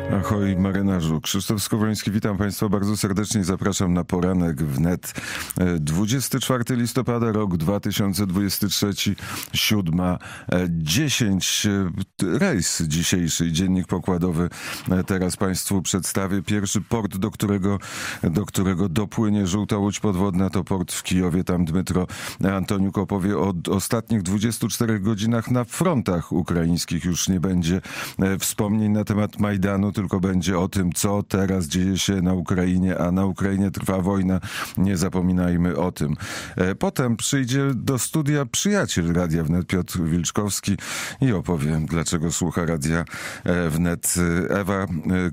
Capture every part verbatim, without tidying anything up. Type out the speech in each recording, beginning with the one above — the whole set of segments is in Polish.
Ahoj marynarzu. Krzysztof Skowroński, witam Państwa bardzo serdecznie i zapraszam na poranek wnet. dwudziestego czwartego listopada, rok dwa tysiące dwudziesty trzeci, siódma dziesięć. Rejs dzisiejszy, dziennik pokładowy. Teraz Państwu przedstawię. Pierwszy port, do którego, do którego dopłynie żółta łódź podwodna, to port w Kijowie. Tam Dmytro Antoniuk opowie o ostatnich dwudziestu czterech godzinach na frontach ukraińskich. Już nie będzie wspomnień na temat Majdanu, tylko będzie o tym, co teraz dzieje się na Ukrainie, a na Ukrainie trwa wojna. Nie zapominajmy o tym. Potem przyjdzie do studia przyjaciel Radia Wnet, Piotr Wilczkowski, i opowie, dlaczego słucha Radia Wnet. Ewa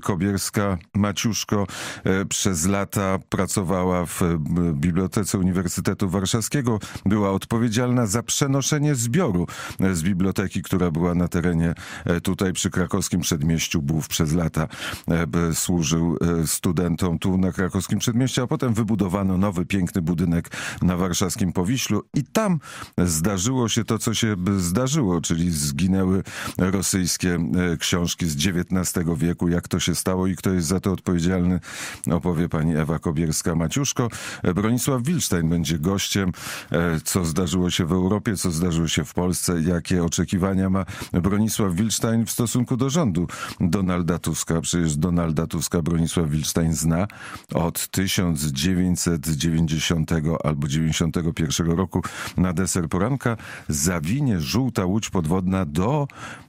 Kobierska-Maciuszko przez lata pracowała w Bibliotece Uniwersytetu Warszawskiego. Była odpowiedzialna za przenoszenie zbioru z biblioteki, która była na terenie tutaj przy krakowskim Przedmieściu. Bów przez lata służył studentom tu na krakowskim Przedmieściu, a potem wybudowano nowy, piękny budynek na warszawskim Powiślu i tam zdarzyło się to, co się zdarzyło, czyli zginęły rosyjskie książki z dziewiętnastego wieku. Jak to się stało i kto jest za to odpowiedzialny, opowie pani Ewa Kobierska-Maciuszko. Bronisław Wilczstein będzie gościem. Co zdarzyło się w Europie, co zdarzyło się w Polsce, jakie oczekiwania ma Bronisław Wilczstein w stosunku do rządu Donalda Tuska. Przecież Donalda Tuska Bronisław Wilczstein zna od tysiąc dziewięćset dziewięćdziesiątego albo dziewięćdziesiątego pierwszego roku. Na deser poranka zawinie żółta łódź podwodna do,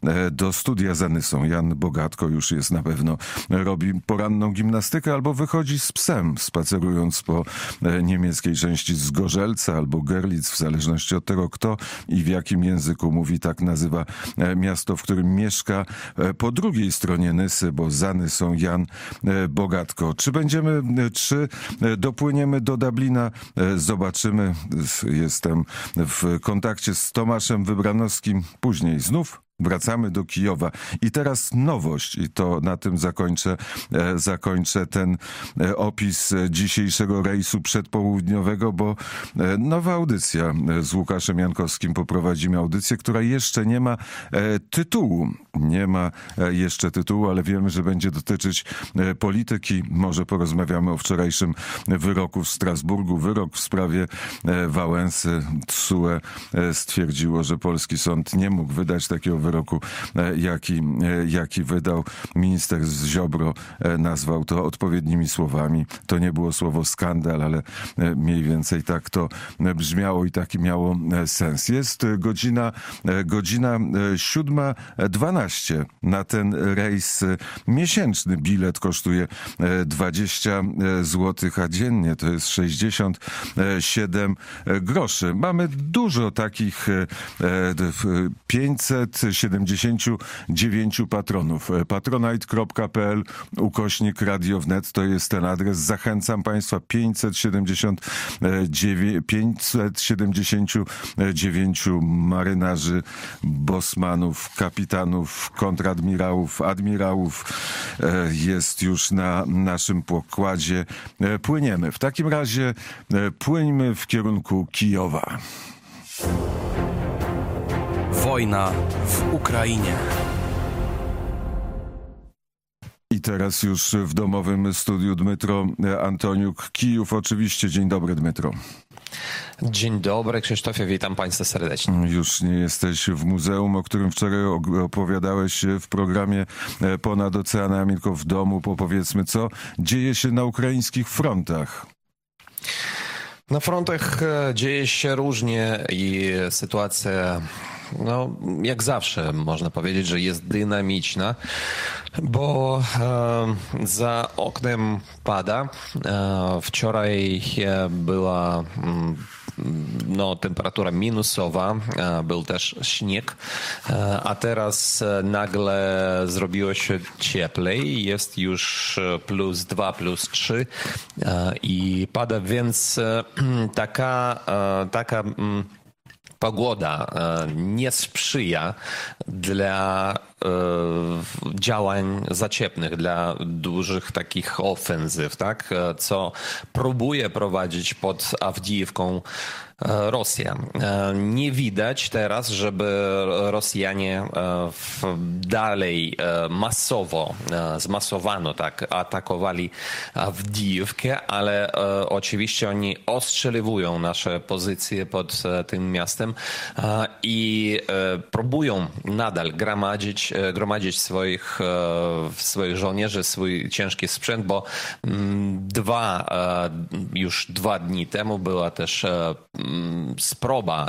do studia za Nysą. Jan Bogatko już jest na pewno, robi poranną gimnastykę albo wychodzi z psem, spacerując po niemieckiej części Zgorzelca albo Görlitz, w zależności od tego, kto i w jakim języku mówi. Tak nazywa miasto, w którym mieszka po drugiej stronie Nysy, bo za Nysą Jan Bogatko. Czy będziemy, czy dopłyniemy do Dublina? Zobaczymy. Jestem w kontakcie z Tomaszem Wybranowskim. Później znów wracamy do Kijowa. I teraz nowość, i to na tym zakończę, e, zakończę ten e, opis dzisiejszego rejsu przedpołudniowego, bo e, nowa audycja z Łukaszem Jankowskim. Poprowadzimy audycję, która jeszcze nie ma e, tytułu. Nie ma e, jeszcze tytułu, ale wiemy, że będzie dotyczyć e, polityki. Może porozmawiamy o wczorajszym wyroku w Strasburgu. Wyrok w sprawie e, Wałęsy. T S U E e, stwierdziło, że polski sąd nie mógł wydać takiego wyroku, jaki, jaki wydał. Minister Ziobro nazwał to odpowiednimi słowami. To nie było słowo skandal, ale mniej więcej tak to brzmiało i taki miało sens. Jest godzina, godzina siódma dwanaście. Na ten rejs miesięczny bilet kosztuje dwadzieścia złotych, a dziennie to jest sześćdziesiąt siedem groszy. Mamy dużo takich pięćset siedemdziesiąt dziewięć patronów. patronite kropka p l ukośnik Radio Wnet to jest ten adres. Zachęcam Państwa. pięćset siedemdziesiąt dziewięć marynarzy, bosmanów, kapitanów, kontradmirałów, admirałów jest już na naszym pokładzie. Płyniemy. W takim razie płyńmy w kierunku Kijowa. Wojna w Ukrainie. I teraz już w domowym studiu Dmytro Antoniuk, Kijów oczywiście. Dzień dobry, Dmytro. Dzień dobry, Krzysztofie, witam Państwa serdecznie. Już nie jesteś w muzeum, o którym wczoraj opowiadałeś w programie Ponad Oceanami, tylko w domu. Powiedzmy, co dzieje się na ukraińskich frontach. Na frontach dzieje się różnie i sytuacja, no, jak zawsze można powiedzieć, że jest dynamiczna, bo e, za oknem pada. E, wczoraj była no, temperatura minusowa, e, był też śnieg, e, a teraz nagle zrobiło się cieplej, jest już plus dwa, plus trzy e, i pada, więc e, taka, e, taka pogoda nie sprzyja dla działań zaciepnych, dla dużych takich ofensyw, tak? Co próbuje prowadzić pod Awdijewką Rosja. Nie widać teraz, żeby Rosjanie dalej masowo, zmasowano tak, atakowali Awdijówkę, ale oczywiście oni ostrzeliwują nasze pozycje pod tym miastem i próbują nadal gromadzić, gromadzić swoich, swoich żołnierzy, swój ciężki sprzęt, bo dwa, już dwa dni temu była też sproba,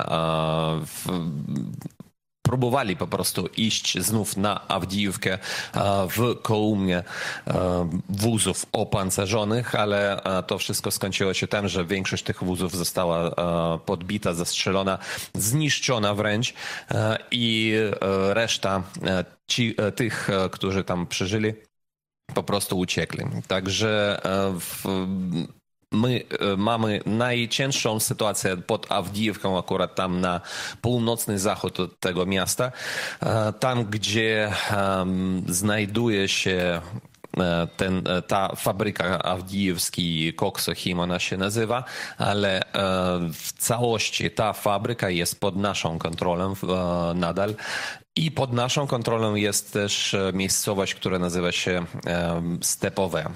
próbowali po prostu iść znów na Awdijówkę w kolumnie wózów opancerzonych, ale to wszystko skończyło się tym, że większość tych wózów została podbita, zastrzelona, zniszczona wręcz i reszta ci, tych, którzy tam przeżyli, po prostu uciekli. Także w My mamy najcięższą sytuację pod Awdijówką, akurat tam na północny zachód od tego miasta. Tam, gdzie znajduje się ten, ta fabryka Awdijewski, Koksochim ona się nazywa, ale w całości ta fabryka jest pod naszą kontrolą nadal. I pod naszą kontrolą jest też miejscowość, która nazywa się Stepowe.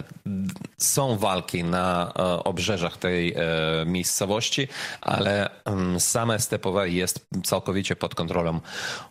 Są walki na obrzeżach tej miejscowości, ale same Stepowe jest całkowicie pod kontrolą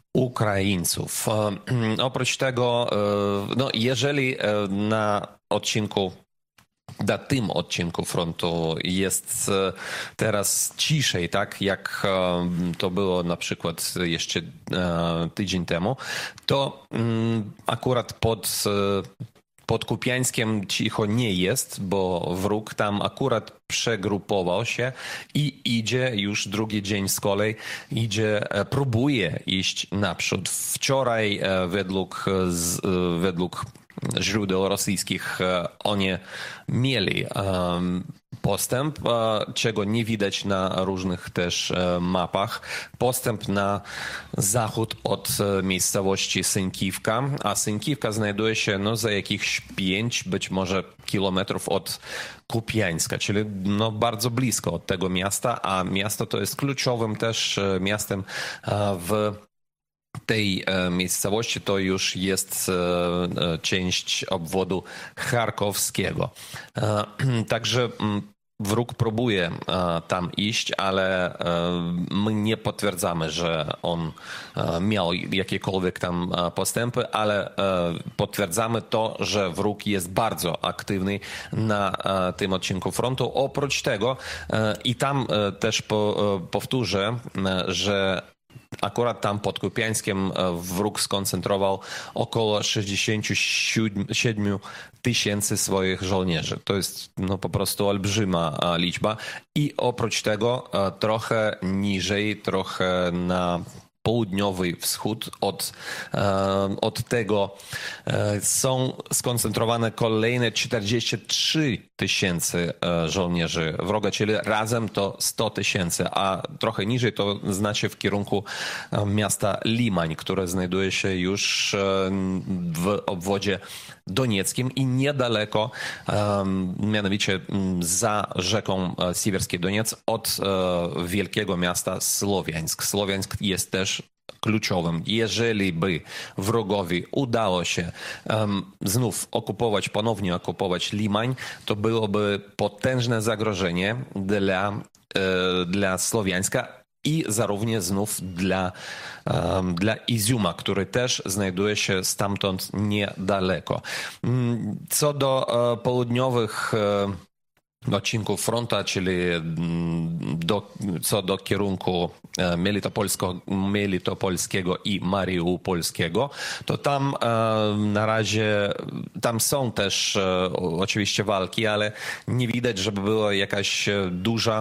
Ukraińców. Oprócz tego, no jeżeli na odcinku na tym odcinku frontu jest teraz ciszej, tak jak to było na przykład jeszcze tydzień temu, to akurat pod, pod Kupiańskiem cicho nie jest, bo wróg tam akurat przegrupował się i idzie już drugi dzień z kolei, idzie, próbuje iść naprzód. Wczoraj według, według źródeł rosyjskich oni mieli postęp, czego nie widać na różnych też mapach. Postęp na zachód od miejscowości Sękiwka, a Sękiwka znajduje się no, za jakichś pięć, być może kilometrów od Kupiańska, czyli no, bardzo blisko od tego miasta, a miasto to jest kluczowym też miastem w tej miejscowości, to już jest część obwodu charkowskiego. Także wróg próbuje tam iść, ale my nie potwierdzamy, że on miał jakiekolwiek tam postępy, ale potwierdzamy to, że wróg jest bardzo aktywny na tym odcinku frontu. Oprócz tego i tam też powtórzę, że akurat tam pod Kupiańskiem wróg skoncentrował około sześćdziesiąt siedem tysięcy swoich żołnierzy. To jest no, po prostu olbrzyma liczba. I oprócz tego trochę niżej, trochę na południowy wschód od, od tego są skoncentrowane kolejne czterdzieści trzy tysięcy żołnierzy wroga, czyli razem to sto tysięcy, a trochę niżej to znaczy w kierunku miasta Limań, które znajduje się już w obwodzie donieckim i niedaleko, mianowicie za rzeką Siewierski Doniec od wielkiego miasta Słowiańsk. Słowiańsk jest też kluczowym. Jeżeli by wrogowi udało się um, znów okupować, ponownie okupować Limań, to byłoby potężne zagrożenie dla, e, dla Słowiańska i zarówno znów dla, um, dla Iziuma, który też znajduje się stamtąd niedaleko. Co do e, południowych e, odcinków fronta, czyli do, co do kierunku Melitopolskiego i Mariupolskiego, to tam na razie, tam są też oczywiście walki, ale nie widać, żeby była jakaś duża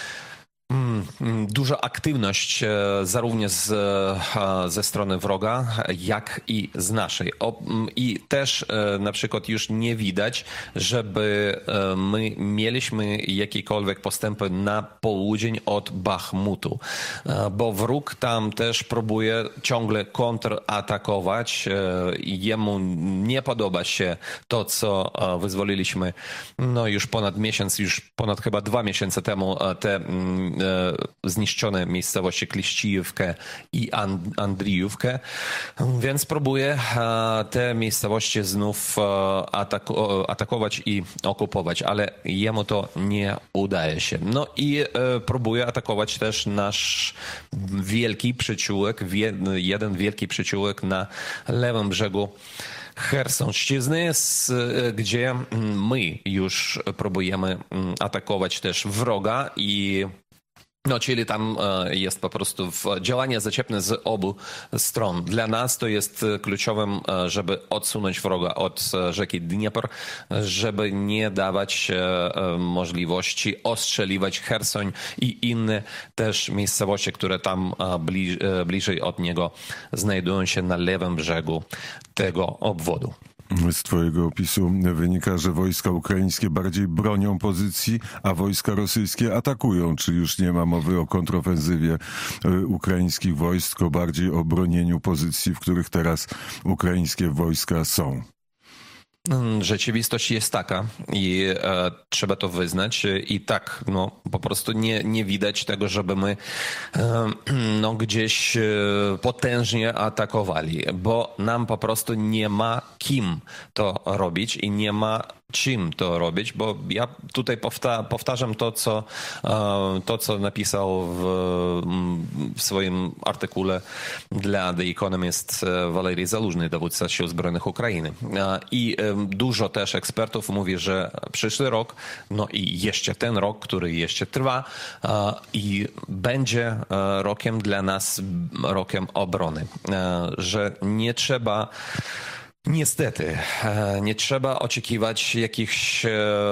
Duża aktywność zarówno z, ze strony wroga, jak i z naszej. I też na przykład już nie widać, żeby my mieliśmy jakiekolwiek postępy na południe od Bachmutu, bo wróg tam też próbuje ciągle kontratakować. Jemu nie podoba się to, co wyzwoliliśmy no już ponad miesiąc, już ponad chyba dwa miesiące temu te zniszczone miejscowości Kliścijówkę i Andrijówkę, więc próbuje te miejscowości znów ataku- atakować i okupować, ale jemu to nie udaje się. No i próbuje atakować też nasz wielki przyciółek, jeden wielki przyciółek na lewym brzegu Chersonszczyzny, gdzie my już próbujemy atakować też wroga i no, czyli tam jest po prostu działanie zaczepne z obu stron. Dla nas to jest kluczowym, żeby odsunąć wroga od rzeki Dniepr, żeby nie dawać możliwości ostrzeliwać Chersoń i inne też miejscowości, które tam bliżej od niego znajdują się na lewym brzegu tego obwodu. Z twojego opisu wynika, że wojska ukraińskie bardziej bronią pozycji, a wojska rosyjskie atakują. Czy już nie ma mowy o kontrofensywie ukraińskich wojsk, tylko bardziej o bronieniu pozycji, w których teraz ukraińskie wojska są? Rzeczywistość jest taka i e, trzeba to wyznać i tak, no po prostu nie, nie widać tego, żeby my e, no, gdzieś e, potężnie atakowali, bo nam po prostu nie ma kim to robić i nie ma czym to robić, bo ja tutaj powta- powtarzam to, co, to, co napisał w, w swoim artykule dla The Economist Walerii Zalużny, dowódca Sił Zbrojnych Ukrainy. I dużo też ekspertów mówi, że przyszły rok, no i jeszcze ten rok, który jeszcze trwa i będzie rokiem dla nas, rokiem obrony, że nie trzeba Niestety, nie trzeba oczekiwać jakichś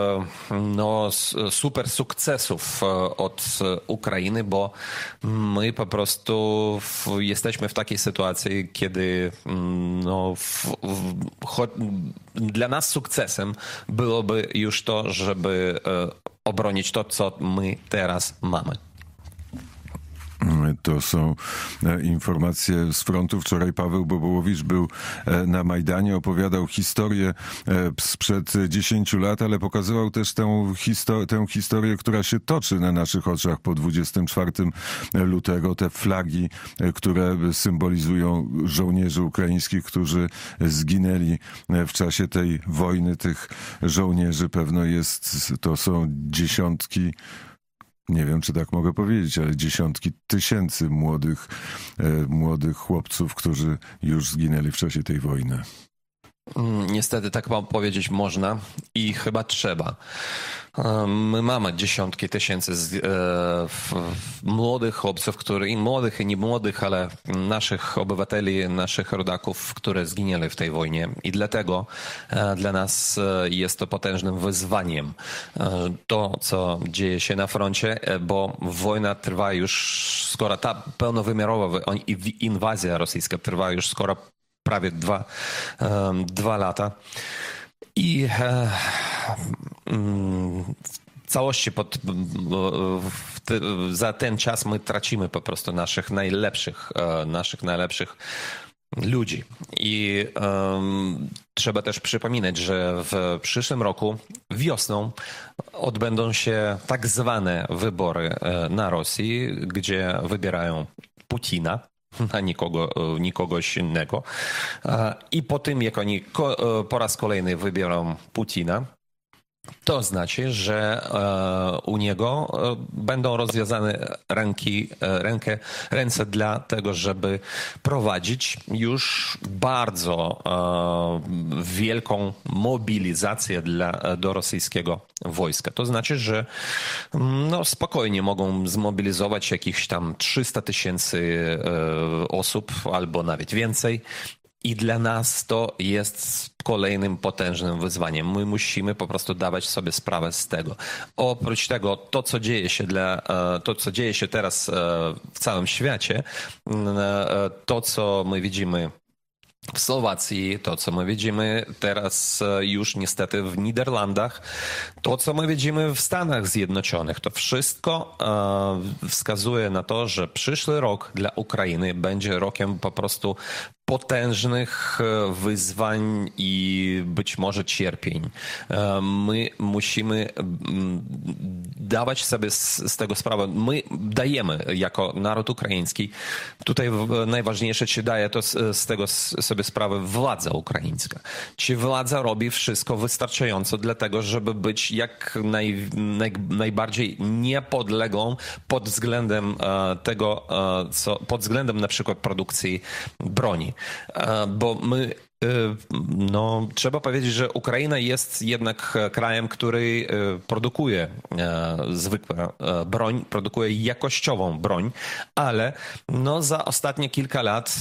no, super sukcesów od Ukrainy, bo my po prostu jesteśmy w takiej sytuacji, kiedy no, w, w, dla nas sukcesem byłoby już to, żeby obronić to, co my teraz mamy. To są informacje z frontu. Wczoraj Paweł Bobołowicz był na Majdanie, opowiadał historię sprzed dziesięciu lat, ale pokazywał też tę, histo- tę historię, która się toczy na naszych oczach po dwudziestego czwartego lutego. Te flagi, które symbolizują żołnierzy ukraińskich, którzy zginęli w czasie tej wojny. Tych żołnierzy pewno jest, to są dziesiątki, nie wiem, czy tak mogę powiedzieć, ale dziesiątki tysięcy młodych, e, młodych chłopców, którzy już zginęli w czasie tej wojny. Niestety tak powiedzieć można i chyba trzeba. My mamy dziesiątki tysięcy z, e, w, młodych chłopców, którzy, i młodych, i nie młodych, ale naszych obywateli, naszych rodaków, które zginęli w tej wojnie. I dlatego e, dla nas e, jest to potężnym wyzwaniem. E, to, co dzieje się na froncie, e, bo wojna trwa już, skoro ta pełnowymiarowa inwazja rosyjska trwa już skoro prawie dwa, e, dwa lata. I e, w całości pod, w te, za ten czas my tracimy po prostu naszych najlepszych, e, naszych najlepszych ludzi. I e, trzeba też przypominać, że w przyszłym roku wiosną odbędą się tak zwane wybory na Rosji, gdzie wybierają Putina, a nikogo, nikogoś innego. I po tym, jak oni po raz kolejny wybiorą Putina, to znaczy, że u niego będą rozwiązane ręki, rękę, ręce dla tego, żeby prowadzić już bardzo wielką mobilizację dla, do rosyjskiego wojska. To znaczy, że no, spokojnie mogą zmobilizować jakichś tam trzysta tysięcy osób albo nawet więcej. I dla nas to jest kolejnym potężnym wyzwaniem. My musimy po prostu dawać sobie sprawę z tego. Oprócz tego, to co dzieje się dla, to co dzieje się teraz w całym świecie, to co my widzimy w Słowacji, to co my widzimy teraz już niestety w Niderlandach, to co my widzimy w Stanach Zjednoczonych, to wszystko wskazuje na to, że przyszły rok dla Ukrainy będzie rokiem po prostu potężnych wyzwań i być może cierpień. My musimy dawać sobie z, z tego sprawę. My dajemy jako naród ukraiński, tutaj najważniejsze, czy daje to z, z tego sobie sprawę władza ukraińska. Czy władza robi wszystko wystarczająco dla tego, żeby być jak naj, naj, najbardziej niepodległą pod względem e, tego, e, co, pod względem na przykład produkcji broni. E, bo my No, trzeba powiedzieć, że Ukraina jest jednak krajem, który produkuje zwykłą broń, produkuje jakościową broń, ale no, za ostatnie kilka lat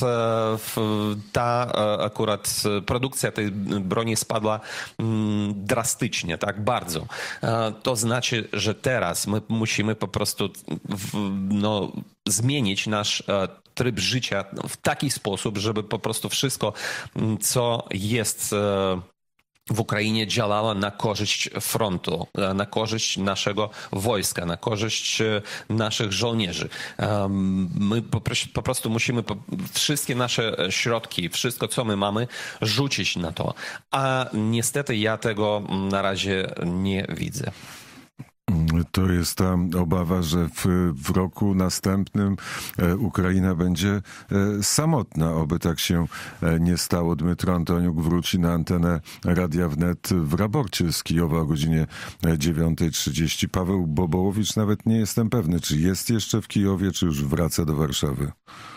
ta akurat produkcja tej broni spadła drastycznie, tak bardzo. To znaczy, że teraz my musimy po prostu no, zmienić nasz tryb życia w taki sposób, żeby po prostu wszystko, co jest w Ukrainie, działało na korzyść frontu, na korzyść naszego wojska, na korzyść naszych żołnierzy. My po prostu musimy wszystkie nasze środki, wszystko, co my mamy, rzucić na to. A niestety ja tego na razie nie widzę. To jest ta obawa, że w, w roku następnym Ukraina będzie samotna. Oby tak się nie stało. Dmytro Antoniuk wróci na antenę Radia Wnet w raporcie z Kijowa o godzinie dziewiąta trzydzieści. Paweł Bobołowicz, nawet nie jestem pewny, czy jest jeszcze w Kijowie, czy już wraca do Warszawy.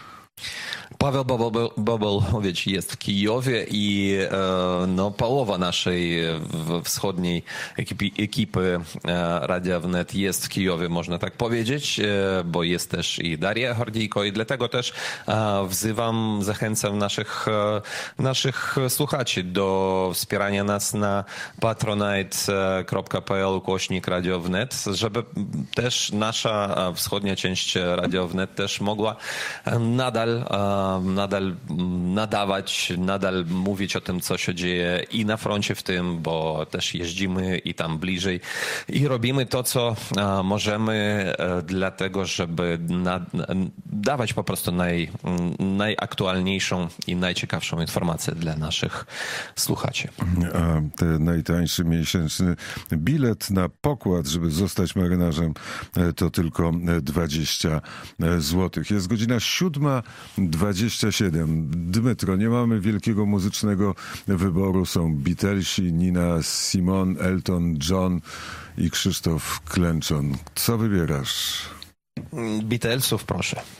Paweł Bobołowicz jest w Kijowie i no, połowa naszej wschodniej ekipy, ekipy Radia Wnet jest w Kijowie, można tak powiedzieć, bo jest też i Daria Hordyjko i dlatego też wzywam, zachęcam naszych, naszych słuchaczy do wspierania nas na patronite.pl ukośnik Radio Wnet, żeby też nasza wschodnia część Radio Wnet też mogła nadal nadal nadawać, nadal mówić o tym, co się dzieje i na froncie w tym, bo też jeździmy i tam bliżej i robimy to, co możemy dlatego, żeby dawać po prostu naj, najaktualniejszą i najciekawszą informację dla naszych słuchaczy. A ten najtańszy miesięczny bilet na pokład, żeby zostać marynarzem, to tylko dwadzieścia złotych. Jest godzina siódma dwadzieścia siedem. Dmytro, nie mamy wielkiego muzycznego wyboru. Są Beatlesi, Nina Simone, Elton John i Krzysztof Klęczon. Co wybierasz? Beatlesów, proszę.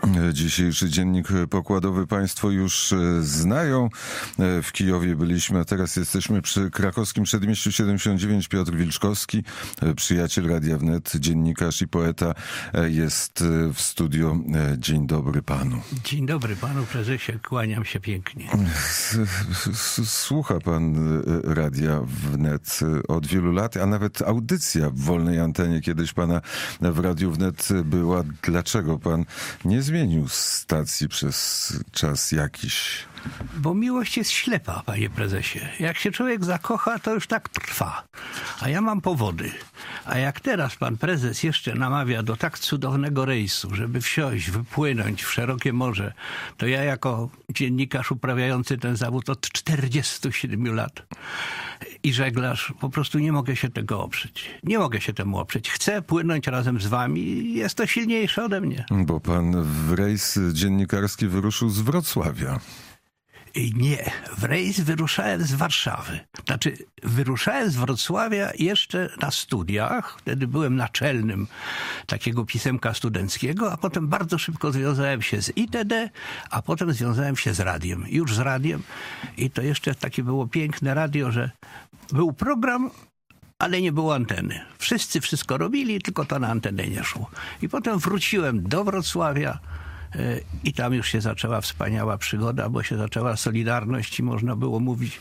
Dzisiejszy dziennik pokładowy państwo już znają. W Kijowie byliśmy, a teraz jesteśmy przy krakowskim Przedmieściu siedemdziesiąt dziewięć. Piotr Wilczkowski, przyjaciel Radia Wnet, dziennikarz i poeta, jest w studiu. Dzień dobry panu. Dzień dobry panu prezesie, kłaniam się pięknie. Słucha pan Radia Wnet od wielu lat, a nawet audycja w wolnej antenie kiedyś pana w Radiu Wnet była. Dlaczego pan nie zmienił stacji przez czas jakiś? Bo miłość jest ślepa, panie prezesie. Jak się człowiek zakocha, to już tak trwa. A ja mam powody. A jak teraz pan prezes jeszcze namawia do tak cudownego rejsu, żeby wsiąść, wypłynąć w szerokie morze, to ja jako dziennikarz uprawiający ten zawód od czterdziestu siedmiu lat i żeglarz po prostu nie mogę się tego oprzeć. Nie mogę się temu oprzeć. Chcę płynąć razem z wami. Jest to silniejsze ode mnie. Bo pan w rejs dziennikarski wyruszył z Wrocławia. Nie, w rejs wyruszałem z Warszawy. Znaczy, wyruszałem z Wrocławia jeszcze na studiach. Wtedy byłem naczelnym takiego pisemka studenckiego, a potem bardzo szybko związałem się z I T D, a potem związałem się z radiem. Już z radiem. I to jeszcze takie było piękne radio, że był program, ale nie było anteny. Wszyscy wszystko robili, tylko to na antenę nie szło. I potem wróciłem do Wrocławia. I tam już się zaczęła wspaniała przygoda, bo się zaczęła Solidarność i można było mówić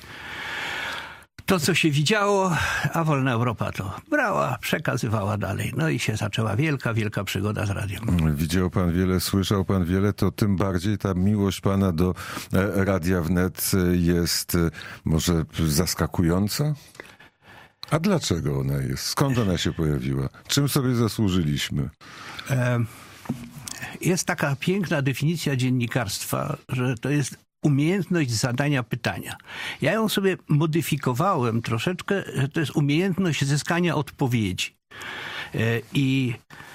to, co się widziało, a Wolna Europa to brała, przekazywała dalej. No i się zaczęła wielka, wielka przygoda z radiem. Widział pan wiele, słyszał pan wiele, to tym bardziej ta miłość pana do Radia Wnet jest może zaskakująca? A dlaczego ona jest? Skąd ona się pojawiła? Czym sobie zasłużyliśmy? E Jest taka piękna definicja dziennikarstwa, że to jest umiejętność zadania pytania. Ja ją sobie modyfikowałem troszeczkę, że to jest umiejętność zyskania odpowiedzi. I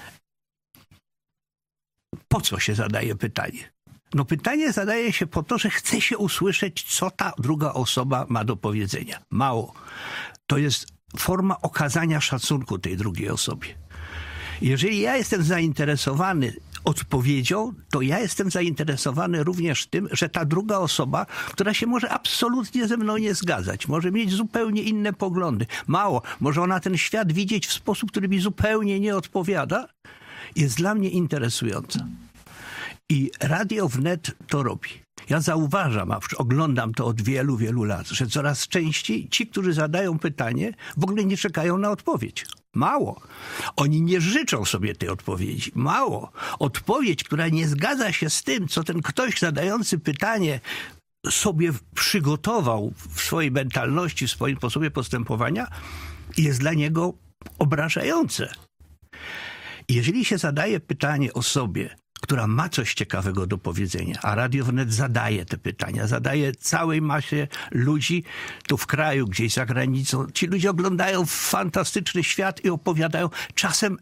po co się zadaje pytanie? No pytanie zadaje się po to, że chce się usłyszeć, co ta druga osoba ma do powiedzenia. Mało. To jest forma okazania szacunku tej drugiej osobie. Jeżeli ja jestem zainteresowany odpowiedzią, to ja jestem zainteresowany również tym, że ta druga osoba, która się może absolutnie ze mną nie zgadzać, może mieć zupełnie inne poglądy. Mało, może ona ten świat widzieć w sposób, który mi zupełnie nie odpowiada, jest dla mnie interesująca. I Radio Wnet to robi. Ja zauważam, a oglądam to od wielu, wielu lat, że coraz częściej ci, którzy zadają pytanie, w ogóle nie czekają na odpowiedź. Mało. Oni nie życzą sobie tej odpowiedzi. Mało. Odpowiedź, która nie zgadza się z tym, co ten ktoś zadający pytanie sobie przygotował w swojej mentalności, w swoim sposobie postępowania, jest dla niego obrażające. Jeżeli się zadaje pytanie osobie, która ma coś ciekawego do powiedzenia, a Radio Wnet zadaje te pytania, zadaje całej masie ludzi tu w kraju, gdzieś za granicą. Ci ludzie oglądają fantastyczny świat i opowiadają czasem,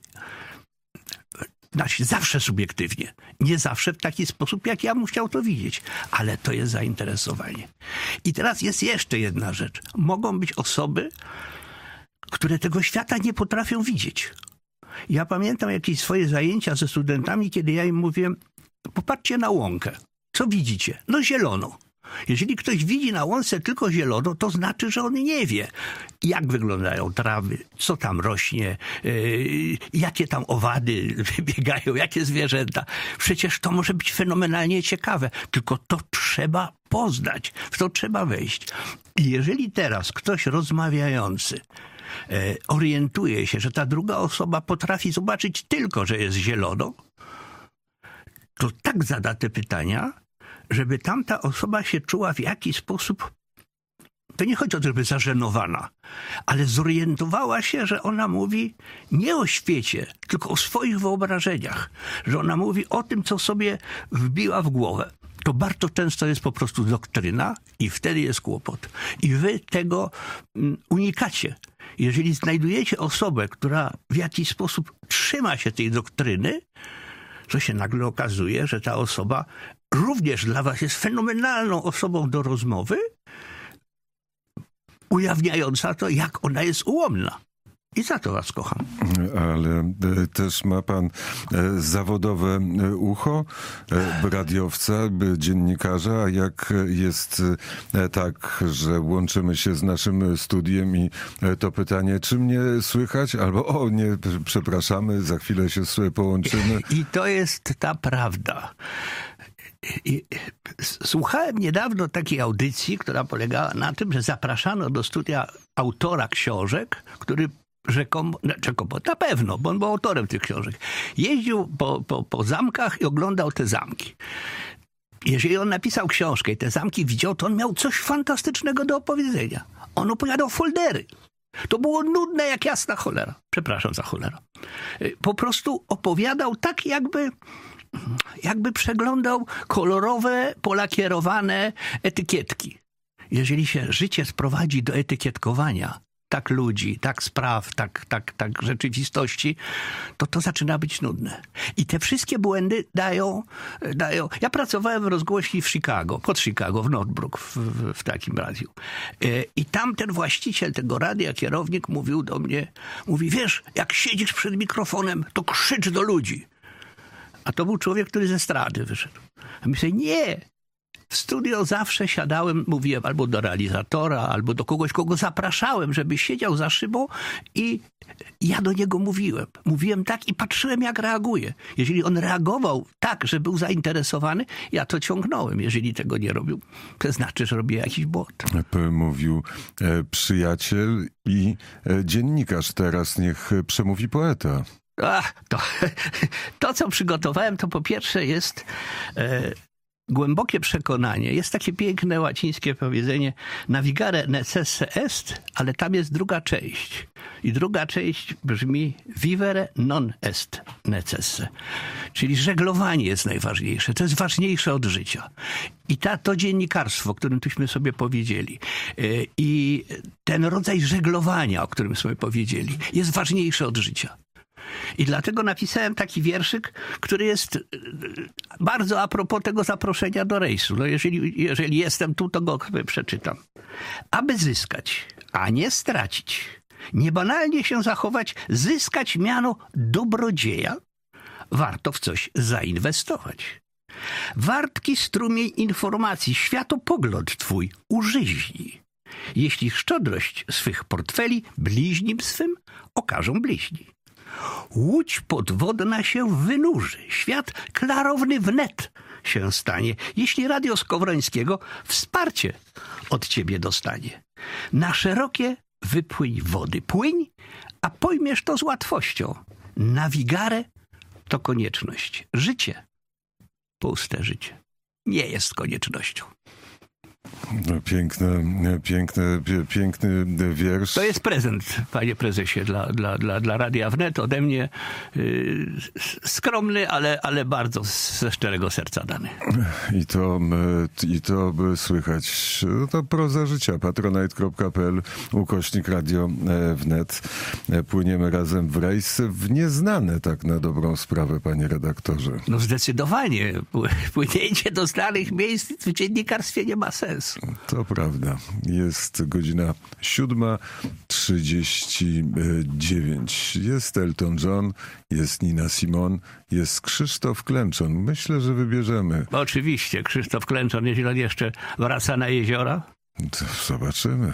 znaczy zawsze subiektywnie, nie zawsze w taki sposób, jak ja bym chciał to widzieć, ale to jest zainteresowanie. I teraz jest jeszcze jedna rzecz. Mogą być osoby, które tego świata nie potrafią widzieć. Ja pamiętam jakieś swoje zajęcia ze studentami, kiedy ja im mówiłem, popatrzcie na łąkę. Co widzicie? No zielono. Jeżeli ktoś widzi na łące tylko zielono, to znaczy, że on nie wie, jak wyglądają trawy, co tam rośnie, yy, jakie tam owady biegają, jakie zwierzęta. Przecież to może być fenomenalnie ciekawe, tylko to trzeba poznać, w to trzeba wejść. I jeżeli teraz ktoś rozmawiający orientuje się, że ta druga osoba potrafi zobaczyć tylko, że jest zielono, to tak zada te pytania, żeby tamta osoba się czuła w jakiś sposób, to nie chodzi o to, żeby zażenowana, ale zorientowała się, że ona mówi nie o świecie, tylko o swoich wyobrażeniach, że ona mówi o tym, co sobie wbiła w głowę. To bardzo często jest po prostu doktryna i wtedy jest kłopot. I wy tego unikacie. Jeżeli znajdujecie osobę, która w jakiś sposób trzyma się tej doktryny, to się nagle okazuje, że ta osoba również dla was jest fenomenalną osobą do rozmowy, ujawniająca to, jak ona jest ułomna. I za to was kocham. Ale e, też ma pan e, zawodowe e, ucho e, radiowca, e, dziennikarza, a jak jest e, tak, że łączymy się z naszym studiem i e, to pytanie, czy mnie słychać? Albo o nie, przepraszamy, za chwilę się sobie połączymy. I to jest ta prawda. I słuchałem niedawno takiej audycji, która polegała na tym, że zapraszano do studia autora książek, który rzekomo, rzekomo, na pewno, bo on był autorem tych książek, jeździł po, po, po zamkach i oglądał te zamki. Jeżeli on napisał książkę i te zamki widział, to on miał coś fantastycznego do opowiedzenia. On opowiadał foldery. To było nudne jak jasna cholera. Przepraszam za cholera. Po prostu opowiadał tak, jakby jakby przeglądał kolorowe, polakierowane etykietki. Jeżeli się życie sprowadzi do etykietkowania tak ludzi, tak spraw, tak, tak, tak rzeczywistości, to to zaczyna być nudne. I te wszystkie błędy dają, dają... Ja pracowałem w rozgłośni w Chicago, pod Chicago, w Northbrook, w, w, w takim radiu. I tam ten właściciel tego radia, kierownik, mówił do mnie, mówi, wiesz, jak siedzisz przed mikrofonem, to krzycz do ludzi. A to był człowiek, który ze strady wyszedł. A myślę, nie. W studio zawsze siadałem, mówiłem albo do realizatora, albo do kogoś, kogo zapraszałem, żeby siedział za szybą i ja do niego mówiłem. Mówiłem tak i patrzyłem, jak reaguje. Jeżeli on reagował tak, że był zainteresowany, ja to ciągnąłem. Jeżeli tego nie robił, to znaczy, że robię jakiś błąd. Mówił e, przyjaciel i e, dziennikarz. Teraz niech przemówi poeta. Ach, to, to, co przygotowałem, to po pierwsze jest e, głębokie przekonanie. Jest takie piękne łacińskie powiedzenie navigare necesse est, ale tam jest druga część. I druga część brzmi vivere non est necesse. Czyli żeglowanie jest najważniejsze. To jest ważniejsze od życia. I ta, to dziennikarstwo, o którym tuśmy sobie powiedzieli, e, i ten rodzaj żeglowania, o którym sobie powiedzieli, jest ważniejszy od życia. I dlatego napisałem taki wierszyk, który jest bardzo a propos tego zaproszenia do rejsu. No jeżeli, jeżeli jestem tu, to go przeczytam. Aby zyskać, a nie stracić, niebanalnie się zachować, zyskać miano dobrodzieja, warto w coś zainwestować. Wartki strumień informacji, światopogląd twój użyźni. Jeśli szczodrość swych portfeli bliźnim swym okażą bliźni. Łódź podwodna się wynurzy, świat klarowny wnet się stanie, jeśli radio Skowrońskiego wsparcie od ciebie dostanie. Na szerokie wypłyń wody, płyń, a pojmiesz to z łatwością. Navigare to konieczność. Życie, puste życie, nie jest koniecznością. No, piękny, piękny, piękny wiersz. To jest prezent, panie prezesie, dla, dla, dla, dla Radia Wnet ode mnie. Yy, skromny, ale, ale bardzo ze szczerego serca dany. I to, i to słychać. To proza życia. patronite kropka p l ukośnik Radio Wnet. Płyniemy razem w rejs w nieznane, tak na dobrą sprawę, panie redaktorze. No zdecydowanie. Płynięcie do znanych miejsc w dziennikarstwie nie ma sensu. To prawda. Jest godzina siódma trzydzieści dziewięć. Jest Elton John, jest Nina Simone, jest Krzysztof Klęczon. Myślę, że wybierzemy. Oczywiście. Krzysztof Klęczon, jeśli on jeszcze wraca na jeziora. To zobaczymy.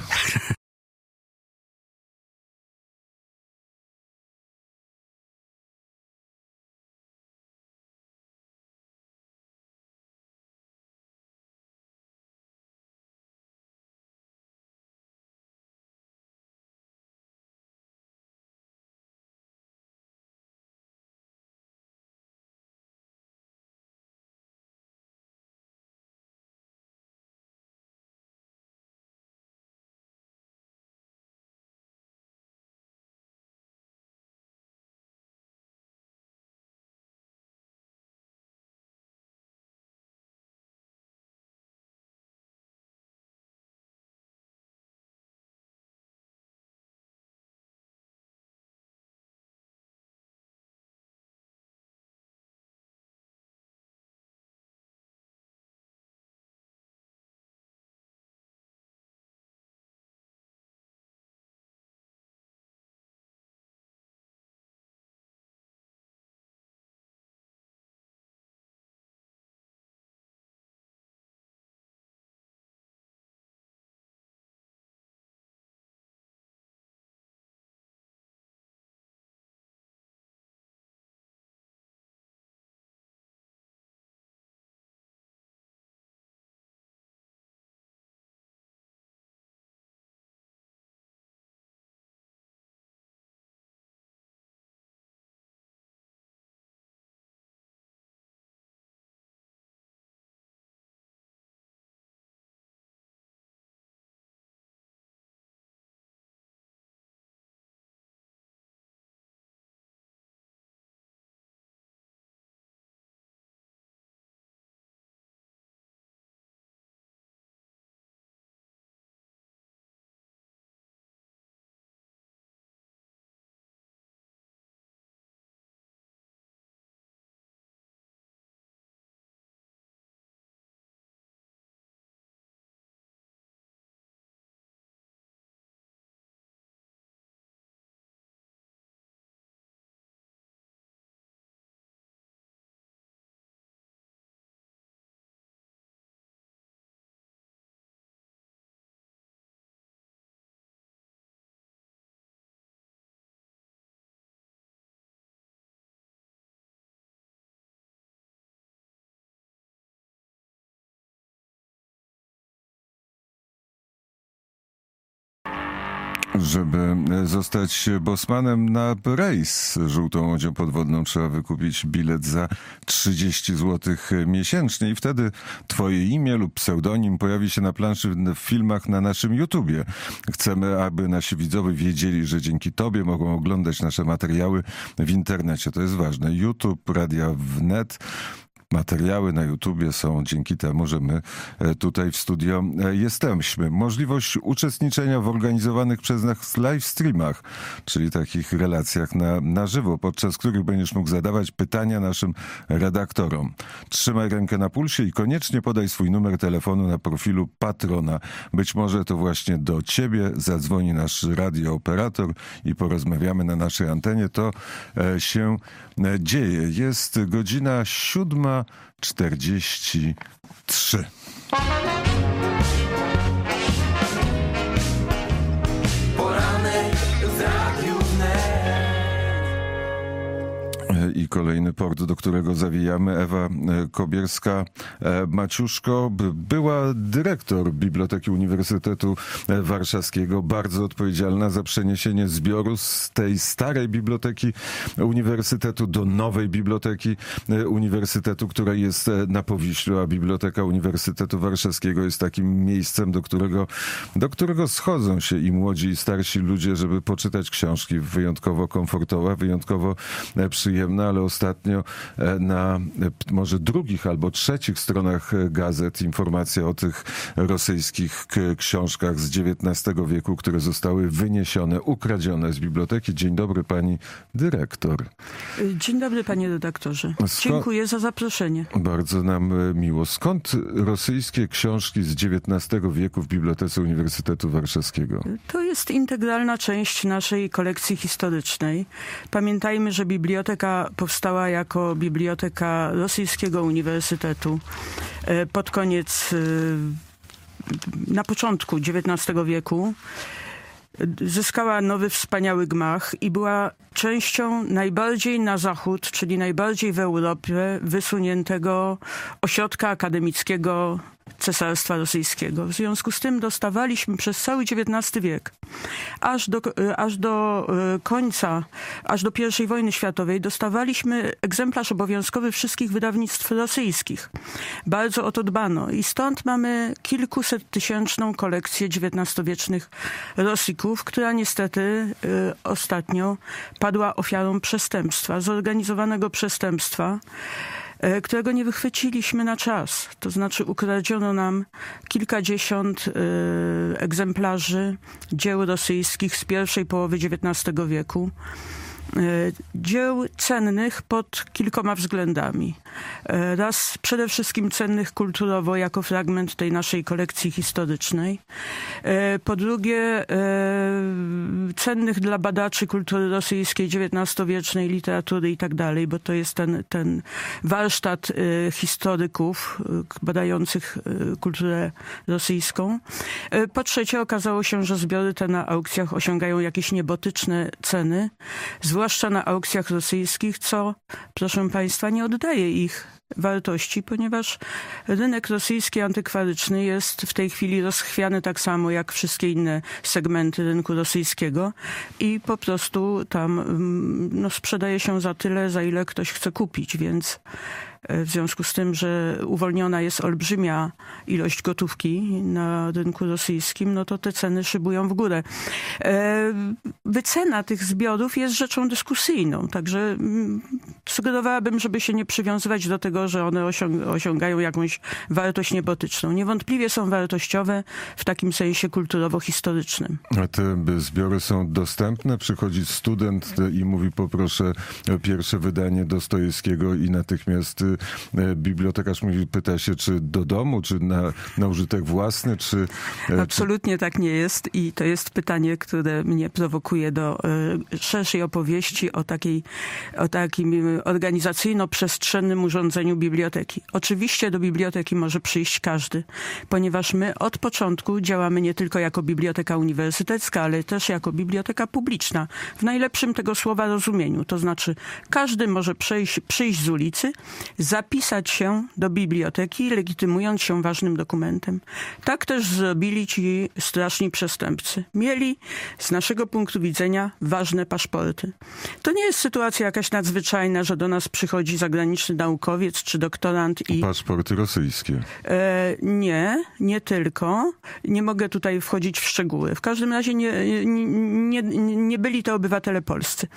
Żeby zostać bosmanem na rejs żółtą łodzią podwodną, trzeba wykupić bilet za trzydzieści złotych miesięcznie i wtedy twoje imię lub pseudonim pojawi się na planszy w filmach na naszym YouTubie. Chcemy, aby nasi widzowie wiedzieli, że dzięki tobie mogą oglądać nasze materiały w internecie. To jest ważne. YouTube, Radia Wnet. Materiały na YouTubie są dzięki temu, że my tutaj w studio jesteśmy. Możliwość uczestniczenia w organizowanych przez nas live streamach, czyli takich relacjach na, na żywo, podczas których będziesz mógł zadawać pytania naszym redaktorom. Trzymaj rękę na pulsie i koniecznie podaj swój numer telefonu na profilu patrona. Być może to właśnie do ciebie zadzwoni nasz radiooperator i porozmawiamy na naszej antenie. To się dzieje. Jest godzina siódma czterdzieści trzy. Poranek w Radiu Wnet. I kolejny port, do którego zawijamy. Ewa Kobierska-Maciuszko była dyrektor Biblioteki Uniwersytetu Warszawskiego, bardzo odpowiedzialna za przeniesienie zbioru z tej starej biblioteki Uniwersytetu do nowej biblioteki Uniwersytetu, która jest na Powiślu, a Biblioteka Uniwersytetu Warszawskiego jest takim miejscem, do którego, do którego schodzą się i młodzi, i starsi ludzie, żeby poczytać książki. Wyjątkowo komfortowa, wyjątkowo przyjemna, ale ostatnio na może drugich albo trzecich stronach gazet informacja o tych rosyjskich książkach z dziewiętnastego wieku, które zostały wyniesione, ukradzione z biblioteki. Dzień dobry, pani dyrektor. Dzień dobry, panie redaktorze. Skąd... Dziękuję za zaproszenie. Bardzo nam miło. Skąd rosyjskie książki z dziewiętnastego wieku w Bibliotece Uniwersytetu Warszawskiego? To jest integralna część naszej kolekcji historycznej. Pamiętajmy, że biblioteka powstała jako biblioteka Rosyjskiego Uniwersytetu pod koniec, na początku dziewiętnastego wieku. Zyskała nowy, wspaniały gmach i była częścią najbardziej na zachód, czyli najbardziej w Europie wysuniętego ośrodka akademickiego Cesarstwa Rosyjskiego. W związku z tym dostawaliśmy przez cały dziewiętnasty wiek, aż do, aż do końca, aż do pierwszej wojny światowej, dostawaliśmy egzemplarz obowiązkowy wszystkich wydawnictw rosyjskich. Bardzo o to dbano i stąd mamy kilkusettysięczną kolekcję dziewiętnastowiecznych Rosików, która niestety y, ostatnio padła ofiarą przestępstwa, zorganizowanego przestępstwa, którego nie wychwyciliśmy na czas. To znaczy ukradziono nam kilkadziesiąt y, egzemplarzy dzieł rosyjskich z pierwszej połowy dziewiętnastego wieku. Dzieł cennych pod kilkoma względami. Raz przede wszystkim cennych kulturowo jako fragment tej naszej kolekcji historycznej. Po drugie cennych dla badaczy kultury rosyjskiej, dziewiętnastowiecznej, literatury i tak dalej, bo to jest ten, ten warsztat historyków badających kulturę rosyjską. Po trzecie okazało się, że zbiory te na aukcjach osiągają jakieś niebotyczne ceny, zwłaszcza na aukcjach rosyjskich, co, proszę państwa, nie oddaje ich wartości, ponieważ rynek rosyjski antykwaryczny jest w tej chwili rozchwiany tak samo jak wszystkie inne segmenty rynku rosyjskiego i po prostu tam no, sprzedaje się za tyle, za ile ktoś chce kupić, więc w związku z tym, że uwolniona jest olbrzymia ilość gotówki na rynku rosyjskim, no to te ceny szybują w górę. Wycena tych zbiorów jest rzeczą dyskusyjną, także sugerowałabym, żeby się nie przywiązywać do tego, że one osiągają jakąś wartość niebotyczną. Niewątpliwie są wartościowe w takim sensie kulturowo-historycznym. A te zbiory są dostępne? Przychodzi student i mówi, poproszę pierwsze wydanie Dostojewskiego i natychmiast bibliotekarz mówi, pyta się, czy do domu, czy na, na użytek własny, czy... Absolutnie tak nie jest i to jest pytanie, które mnie prowokuje do y, szerszej opowieści o takiej, o takim organizacyjno-przestrzennym urządzeniu biblioteki. Oczywiście do biblioteki może przyjść każdy, ponieważ my od początku działamy nie tylko jako biblioteka uniwersytecka, ale też jako biblioteka publiczna, w najlepszym tego słowa rozumieniu. To znaczy każdy może przyjść, przyjść z ulicy, zapisać się do biblioteki, legitymując się ważnym dokumentem. Tak też zrobili ci straszni przestępcy. Mieli z naszego punktu widzenia ważne paszporty. To nie jest sytuacja jakaś nadzwyczajna, że do nas przychodzi zagraniczny naukowiec czy doktorant i... Paszporty rosyjskie. E, nie, nie tylko. Nie mogę tutaj wchodzić w szczegóły. W każdym razie nie, nie, nie, nie byli to obywatele polscy.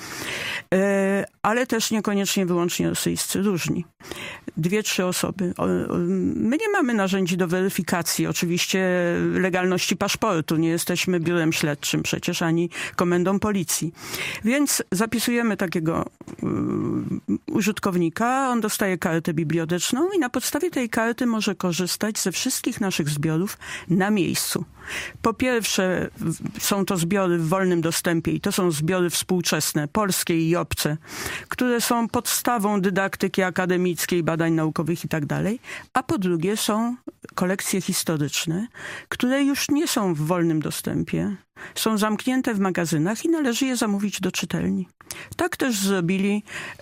E, ale też niekoniecznie wyłącznie rosyjscy. Różni. Dwie, trzy osoby. O, my nie mamy narzędzi do weryfikacji oczywiście legalności paszportu. Nie jesteśmy biurem śledczym przecież, ani komendą policji. Więc zapisujemy takiego um, użytkownika, on dostaje kartę biblioteczną i na podstawie tej karty może korzystać ze wszystkich naszych zbiorów na miejscu. Po pierwsze są to zbiory w wolnym dostępie i to są zbiory współczesne, polskie i obce, które są podstawą dydaktyki akademickiej, badań naukowych i tak dalej. A po drugie są kolekcje historyczne, które już nie są w wolnym dostępie. Są zamknięte w magazynach i należy je zamówić do czytelni. Tak też zrobili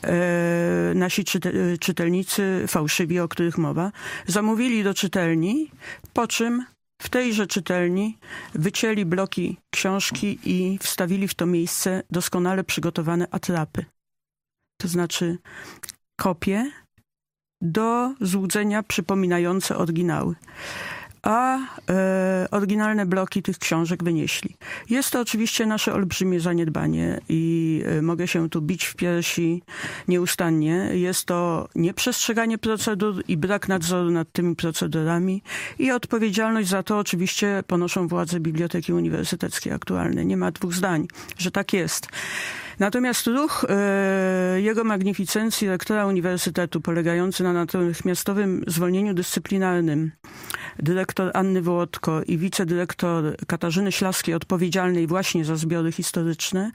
e, nasi czyte, czytelnicy fałszywi, o których mowa. Zamówili do czytelni, po czym w tejże czytelni wycięli bloki książki i wstawili w to miejsce doskonale przygotowane atrapy. To znaczy kopie do złudzenia przypominające oryginały. A e, oryginalne bloki tych książek wynieśli. Jest to oczywiście nasze olbrzymie zaniedbanie i e, mogę się tu bić w piersi nieustannie. Jest to nieprzestrzeganie procedur i brak nadzoru nad tymi procedurami i odpowiedzialność za to oczywiście ponoszą władze Biblioteki Uniwersyteckiej aktualnej. Nie ma dwóch zdań, że tak jest. Natomiast ruch e, jego magnificencji rektora uniwersytetu polegający na natychmiastowym zwolnieniu dyscyplinarnym dyrektor Anny Wołodko i wicedyrektor Katarzyny Ślaskiej odpowiedzialnej właśnie za zbiory historyczne,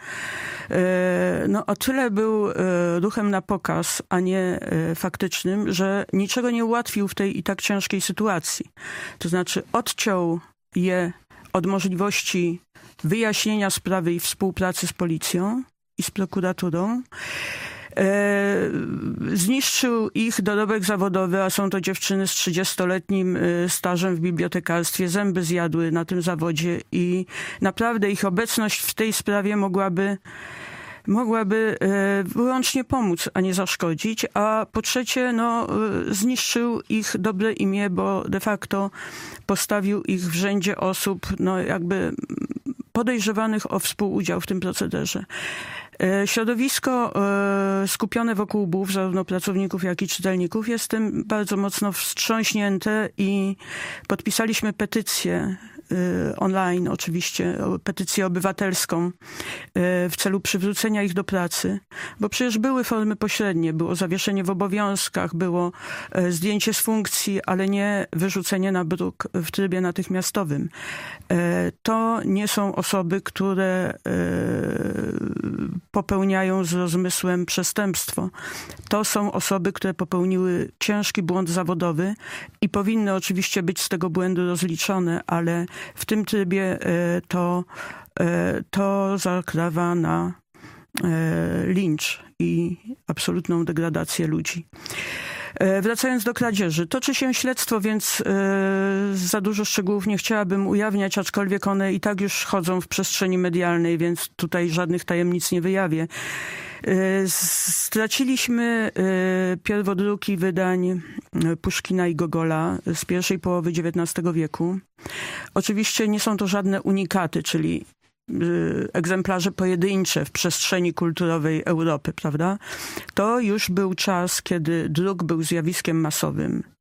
e, no o tyle był e, ruchem na pokaz, a nie e, faktycznym, że niczego nie ułatwił w tej i tak ciężkiej sytuacji. To znaczy odciął je od możliwości wyjaśnienia sprawy i współpracy z policją i z prokuraturą. E, zniszczył ich dorobek zawodowy, a są to dziewczyny z trzydziestoletnim stażem w bibliotekarstwie. Zęby zjadły na tym zawodzie i naprawdę ich obecność w tej sprawie mogłaby mogłaby e, wyłącznie pomóc, a nie zaszkodzić. A po trzecie, no, e, zniszczył ich dobre imię, bo de facto postawił ich w rzędzie osób, no, jakby podejrzewanych o współudział w tym procederze. Środowisko skupione wokół BUW, zarówno pracowników, jak i czytelników, jest tym bardzo mocno wstrząśnięte i podpisaliśmy petycję online oczywiście, petycję obywatelską w celu przywrócenia ich do pracy, bo przecież były formy pośrednie, było zawieszenie w obowiązkach, było zdjęcie z funkcji, ale nie wyrzucenie na bruk w trybie natychmiastowym. To nie są osoby, które popełniają z rozmysłem przestępstwo. To są osoby, które popełniły ciężki błąd zawodowy i powinny oczywiście być z tego błędu rozliczone, ale w tym trybie to, to zakrawa na lincz i absolutną degradację ludzi. Wracając do kradzieży. Toczy się śledztwo, więc za dużo szczegółów nie chciałabym ujawniać, aczkolwiek one i tak już chodzą w przestrzeni medialnej, więc tutaj żadnych tajemnic nie wyjawię. Straciliśmy pierwodruki wydań Puszkina i Gogola z pierwszej połowy dziewiętnastego wieku. Oczywiście nie są to żadne unikaty, czyli egzemplarze pojedyncze w przestrzeni kulturowej Europy, prawda? To już był czas, kiedy druk był zjawiskiem masowym.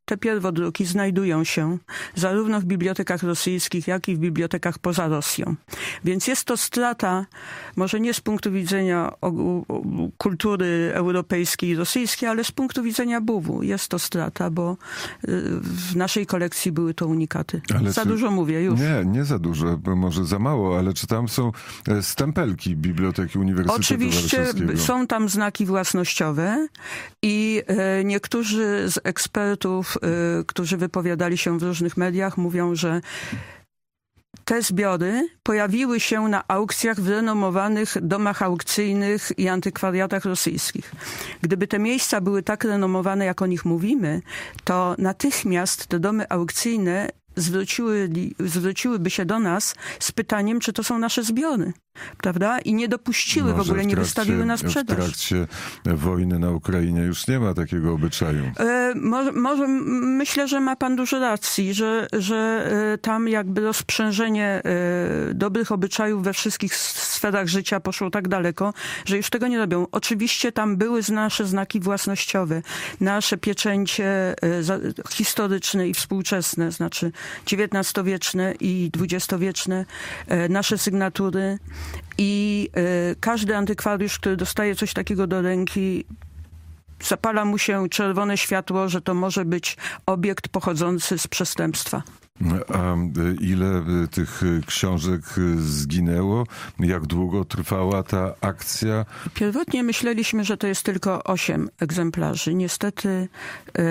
te pierwodruki znajdują się zarówno w bibliotekach rosyjskich, jak i w bibliotekach poza Rosją. Więc jest to strata, może nie z punktu widzenia kultury europejskiej i rosyjskiej, ale z punktu widzenia B U W-u. Jest to strata, bo w naszej kolekcji były to unikaty. Ale za czy... dużo mówię już. Nie, nie za dużo, bo może za mało, ale czy tam są stempelki Biblioteki Uniwersytetu Oczywiście Warszawskiego? Są tam znaki własnościowe i e, niektórzy z ekspertów, e, którzy wypowiadali się w różnych mediach, mówią, że te zbiory pojawiły się na aukcjach w renomowanych domach aukcyjnych i antykwariatach rosyjskich. Gdyby te miejsca były tak renomowane, jak o nich mówimy, to natychmiast te domy aukcyjne zwróciły, zwróciłyby się do nas z pytaniem, czy to są nasze zbiory. Prawda? I nie dopuściły, Może w ogóle w nie trakcie, wystawiły na sprzedaż. W trakcie wojny na Ukrainie już nie ma takiego obyczaju. E, może, może myślę, że ma pan dużo racji, że, że e, tam jakby rozprzężenie e, dobrych obyczajów we wszystkich sferach życia poszło tak daleko, że już tego nie robią. Oczywiście tam były nasze znaki własnościowe, nasze pieczęcie e, za, historyczne i współczesne, znaczy dziewiętnastowieczne i dwudziestowieczne, e, nasze sygnatury. I y, każdy antykwariusz, który dostaje coś takiego do ręki, zapala mu się czerwone światło, że to może być obiekt pochodzący z przestępstwa. A ile tych książek zginęło? Jak długo trwała ta akcja? Pierwotnie myśleliśmy, że to jest tylko osiem egzemplarzy. Niestety e,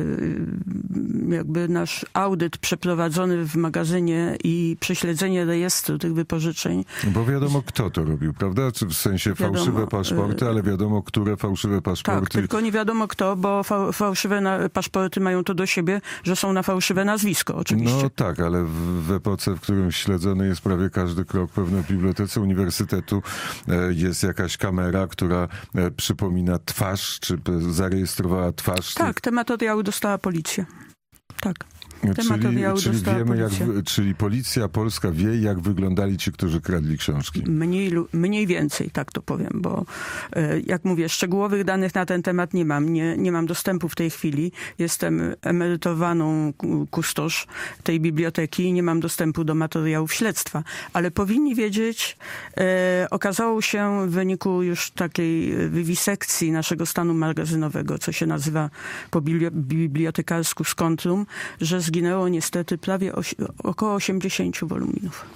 jakby nasz audyt przeprowadzony w magazynie i prześledzenie rejestru tych wypożyczeń. Bo wiadomo, kto to robił, prawda? Czy w sensie wiadomo, fałszywe paszporty, ale wiadomo, które fałszywe paszporty. Tak, tylko nie wiadomo kto, bo fa- fałszywe na- paszporty mają to do siebie, że są na fałszywe nazwisko, oczywiście. No tak, ale w, w epoce, w którym śledzony jest prawie każdy krok, pewno w Bibliotece Uniwersytetu e, jest jakaś kamera, która e, przypomina twarz, czy zarejestrowała twarz. Tak, tych... te materiały dostała policja. Tak. Te czyli, materiały czyli dostała wiemy, jak, policja. czyli policja polska wie, jak wyglądali ci, którzy kradli książki. Mniej, mniej więcej, tak to powiem, bo e, jak mówię, szczegółowych danych na ten temat nie mam. Nie, nie mam dostępu w tej chwili. Jestem emerytowaną kustosz tej biblioteki i nie mam dostępu do materiałów śledztwa. Ale powinni wiedzieć, e, okazało się w wyniku już takiej wiwisekcji naszego stanu magazynowego, co się nazywa po bibliotekarsku skontrum, że zginęło niestety prawie osi- około osiemdziesiąt woluminów.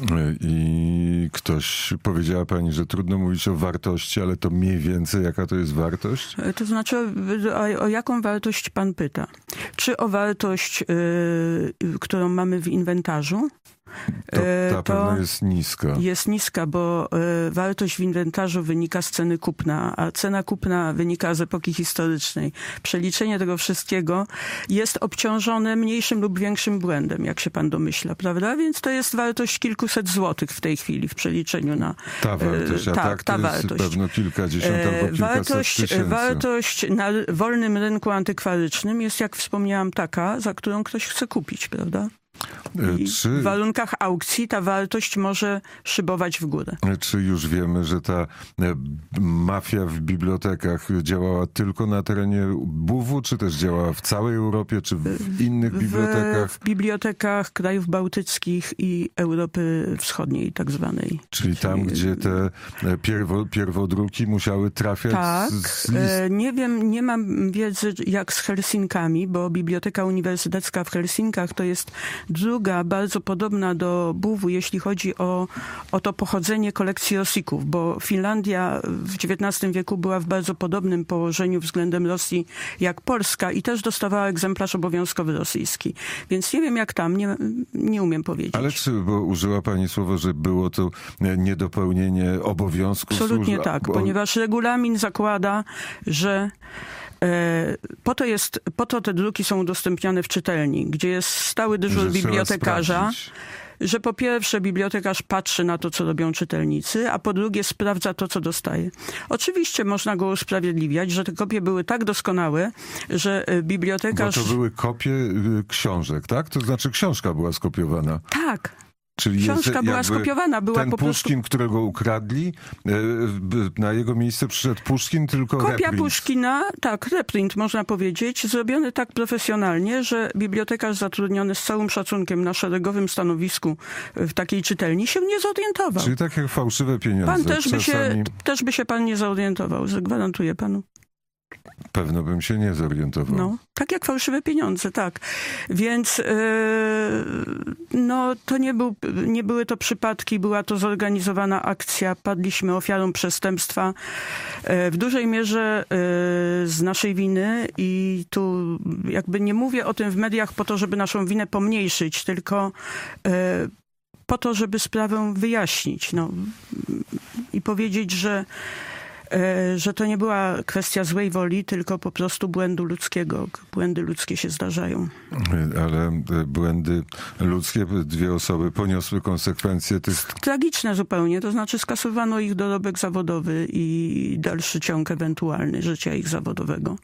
I ktoś, powiedziała pani, że trudno mówić o wartości, ale to mniej więcej jaka to jest wartość? To znaczy, o, o jaką wartość pan pyta? Czy o wartość, yy, którą mamy w inwentarzu? To ta pewno jest niska. Jest niska, bo y, wartość w inwentarzu wynika z ceny kupna, a cena kupna wynika z epoki historycznej. Przeliczenie tego wszystkiego jest obciążone mniejszym lub większym błędem, jak się pan domyśla, prawda? Więc to jest wartość kilkuset złotych w tej chwili w przeliczeniu na... Ta wartość, a y, tak, tak to ta jest wartość. pewno kilkadziesiąt albo kilkaset wartość, tysięcy. Wartość na wolnym rynku antykwarycznym jest, jak wspomniałam, taka, za którą ktoś chce kupić, prawda? I Czy, w warunkach aukcji ta wartość może szybować w górę. czy już wiemy, że ta mafia w bibliotekach działała tylko na terenie B U W-u, czy też działała w całej Europie, czy w innych bibliotekach? W, w bibliotekach krajów bałtyckich i Europy Wschodniej tak zwanej. Czyli tam, Czyli... gdzie te pierwo, pierwodruki musiały trafiać tak, z, z list... nie wiem, nie mam wiedzy jak z Helsinkami, bo Biblioteka Uniwersytecka w Helsinkach to jest druga, bardzo podobna do B U W-u, jeśli chodzi o, o to pochodzenie kolekcji Rosików, bo Finlandia w dziewiętnastym wieku była w bardzo podobnym położeniu względem Rosji jak Polska i też dostawała egzemplarz obowiązkowy rosyjski. Więc nie wiem jak tam, nie, nie umiem powiedzieć. Ale czy, bo użyła pani słowo, że było to niedopełnienie obowiązków? Absolutnie służb... tak, bo... ponieważ regulamin zakłada, że Po to, jest, po to te druki są udostępniane w czytelni, gdzie jest stały dyżur bibliotekarza, że po pierwsze bibliotekarz patrzy na to, co robią czytelnicy, a po drugie sprawdza to, co dostaje. Oczywiście można go usprawiedliwiać, że te kopie były tak doskonałe, że bibliotekarz... Bo to były kopie książek, tak? To znaczy książka była skopiowana. Tak. Czyli Książka jest była jakby skopiowana, była ten po prostu... Puszkin, którego ukradli, na jego miejsce przyszedł Puszkin, tylko Kopia reprint. Puszkina, tak, reprint można powiedzieć, zrobiony tak profesjonalnie, że bibliotekarz zatrudniony z całym szacunkiem na szeregowym stanowisku w takiej czytelni się nie zorientował. Czyli tak jak fałszywe pieniądze. Pan też by, się, Czasami też by się pan nie zorientował, gwarantuję panu. pewno bym się nie zorientował. No, tak jak fałszywe pieniądze, tak. Więc yy, no, to nie, był, nie były to przypadki, była to zorganizowana akcja, padliśmy ofiarą przestępstwa yy, w dużej mierze yy, z naszej winy i tu jakby nie mówię o tym w mediach po to, żeby naszą winę pomniejszyć, tylko yy, po to, żeby sprawę wyjaśnić, no, i powiedzieć, że że to nie była kwestia złej woli, tylko po prostu błędu ludzkiego. Błędy ludzkie się zdarzają. Ale błędy ludzkie, dwie osoby poniosły konsekwencje tych... Tragiczne zupełnie, to znaczy skasowano ich dorobek zawodowy i dalszy ciąg ewentualny życia ich zawodowego.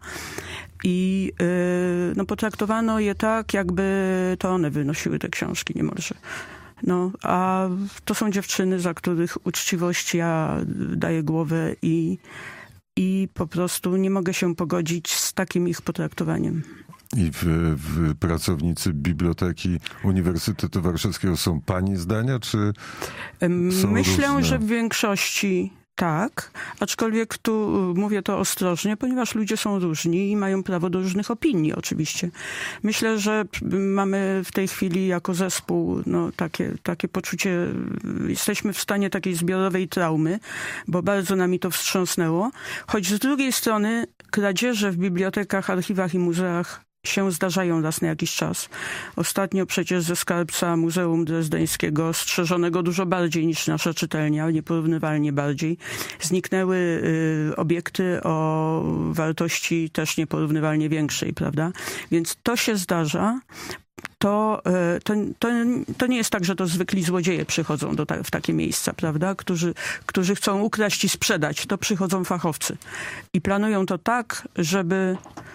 I yy, no, potraktowano je tak, jakby to one wynosiły te książki niemalże. No, a to są dziewczyny, za których uczciwość ja daję głowę i, i po prostu nie mogę się pogodzić z takim ich potraktowaniem. I w, w pracownicy Biblioteki Uniwersytetu Warszawskiego są pani zdania, czy są Myślę, różne? że w większości tak, aczkolwiek tu mówię to ostrożnie, ponieważ ludzie są różni i mają prawo do różnych opinii oczywiście. Myślę, że mamy w tej chwili jako zespół no, takie, takie poczucie, jesteśmy w stanie takiej zbiorowej traumy, bo bardzo nami to wstrząsnęło, choć z drugiej strony kradzieże w bibliotekach, archiwach i muzeach się zdarzają raz na jakiś czas. Ostatnio przecież ze skarbca Muzeum Drezdeńskiego, strzeżonego dużo bardziej niż nasza czytelnia, nieporównywalnie bardziej, zniknęły y, obiekty o wartości też nieporównywalnie większej, prawda? Więc to się zdarza. To, to, to, to nie jest tak, że to zwykli złodzieje przychodzą do ta, w takie miejsca, prawda? Którzy, którzy chcą ukraść i sprzedać. To przychodzą fachowcy. I planują to tak, żeby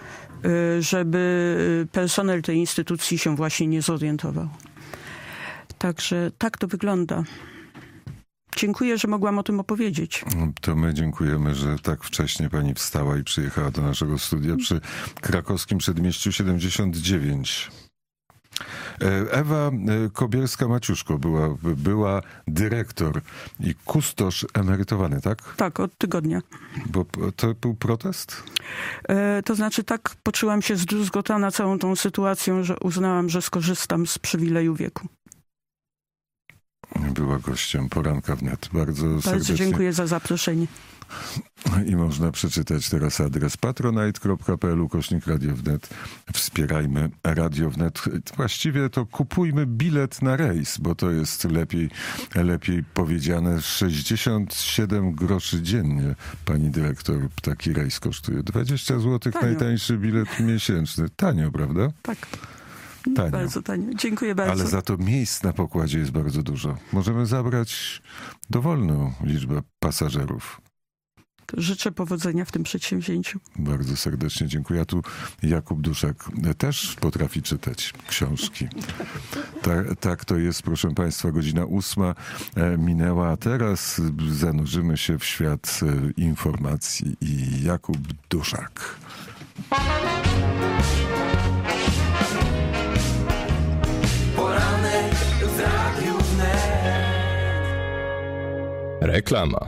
żeby personel tej instytucji się właśnie nie zorientował. Także tak to wygląda. Dziękuję, że mogłam o tym opowiedzieć. To my dziękujemy, że tak wcześnie pani wstała i przyjechała do naszego studia przy Krakowskim Przedmieściu siedemdziesiąt dziewięć. Ewa Kobierska-Maciuszko była, była dyrektor i kustosz emerytowany, tak? Tak, od tygodnia. Bo to był protest? E, to znaczy tak poczułam się zdruzgotana całą tą sytuacją, że uznałam, że skorzystam z przywileju wieku. Była gościem Poranka Wnet. Bardzo, Bardzo serdecznie dziękuję za zaproszenie. I można przeczytać teraz adres patronite kropka p l ukośnik Radio Wnet. Wspierajmy Radio Wnet. Właściwie to kupujmy bilet na rejs, bo to jest lepiej, lepiej powiedziane. sześćdziesiąt siedem groszy dziennie, pani dyrektor, taki rejs kosztuje. dwadzieścia złotych Tanio. Najtańszy bilet miesięczny. Tanio, prawda? Tak. Tanio. Bardzo tanio. Dziękuję bardzo. Ale za to miejsc na pokładzie jest bardzo dużo. Możemy zabrać dowolną liczbę pasażerów. Życzę powodzenia w tym przedsięwzięciu. Bardzo serdecznie dziękuję. A tu Jakub Duszak też potrafi czytać książki. Tak, tak to jest, proszę państwa, godzina ósma minęła, a teraz zanurzymy się w świat informacji i Jakub Duszak. Poranek w Radiu Wnet. Reklama.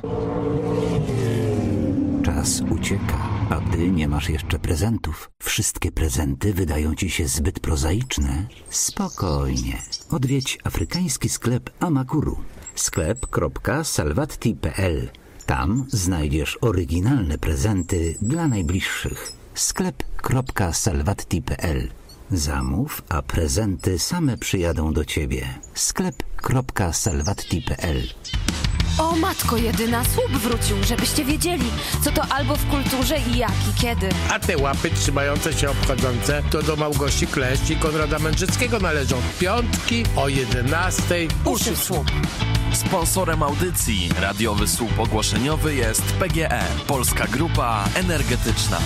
Czas ucieka, a gdy nie masz jeszcze prezentów, wszystkie prezenty wydają ci się zbyt prozaiczne. Spokojnie. Odwiedź afrykański sklep Amakuru. sklep kropka salwatti kropka p l. Tam znajdziesz oryginalne prezenty dla najbliższych. sklep kropka salwatti kropka p l. Zamów, a prezenty same przyjadą do ciebie. sklep kropka salwatti kropka p l. O matko jedyna, słup wrócił, żebyście wiedzieli, co to albo w kulturze i jak i kiedy. A te łapy trzymające się obchodzące to do Małgosi Kleszcz i Konrada Mędrzyckiego należą. Piątki o jedenastej. Uszy w słup. Sponsorem audycji radiowy słup ogłoszeniowy jest P G E, Polska Grupa Energetyczna.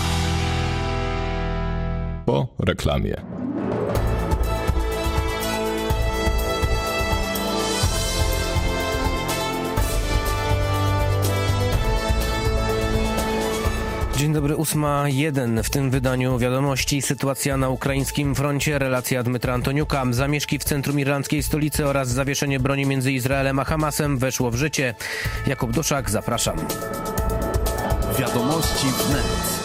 Po reklamie. Dzień dobry, ósma jeden. W tym wydaniu wiadomości sytuacja na ukraińskim froncie, relacja Dmytra Antoniuka, zamieszki w centrum irlandzkiej stolicy oraz zawieszenie broni między Izraelem a Hamasem weszło w życie. Jakub Duszak, zapraszam. Wiadomości wnet.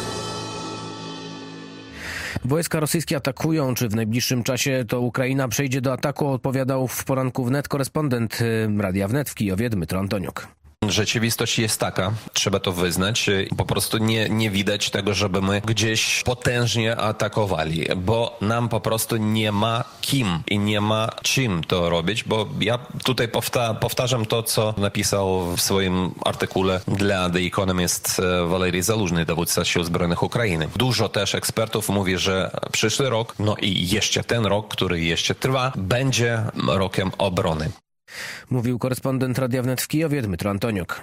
Wojska rosyjskie atakują. Czy w najbliższym czasie to Ukraina przejdzie do ataku? Odpowiadał w poranku wnet korespondent Radia Wnet w Kijowie Dmytro Antoniuk. Rzeczywistość jest taka, trzeba to wyznać, po prostu nie, nie widać tego, żeby my gdzieś potężnie atakowali, bo nam po prostu nie ma kim i nie ma czym to robić, bo ja tutaj powta- powtarzam to, co napisał w swoim artykule dla The Economist Walerii Zalużny, dowódca Sił Zbrojnych Ukrainy. Dużo też ekspertów mówi, że przyszły rok, no i jeszcze ten rok, który jeszcze trwa, będzie rokiem obrony. Mówił korespondent Radia Wnet w Kijowie Dmytro Antoniuk.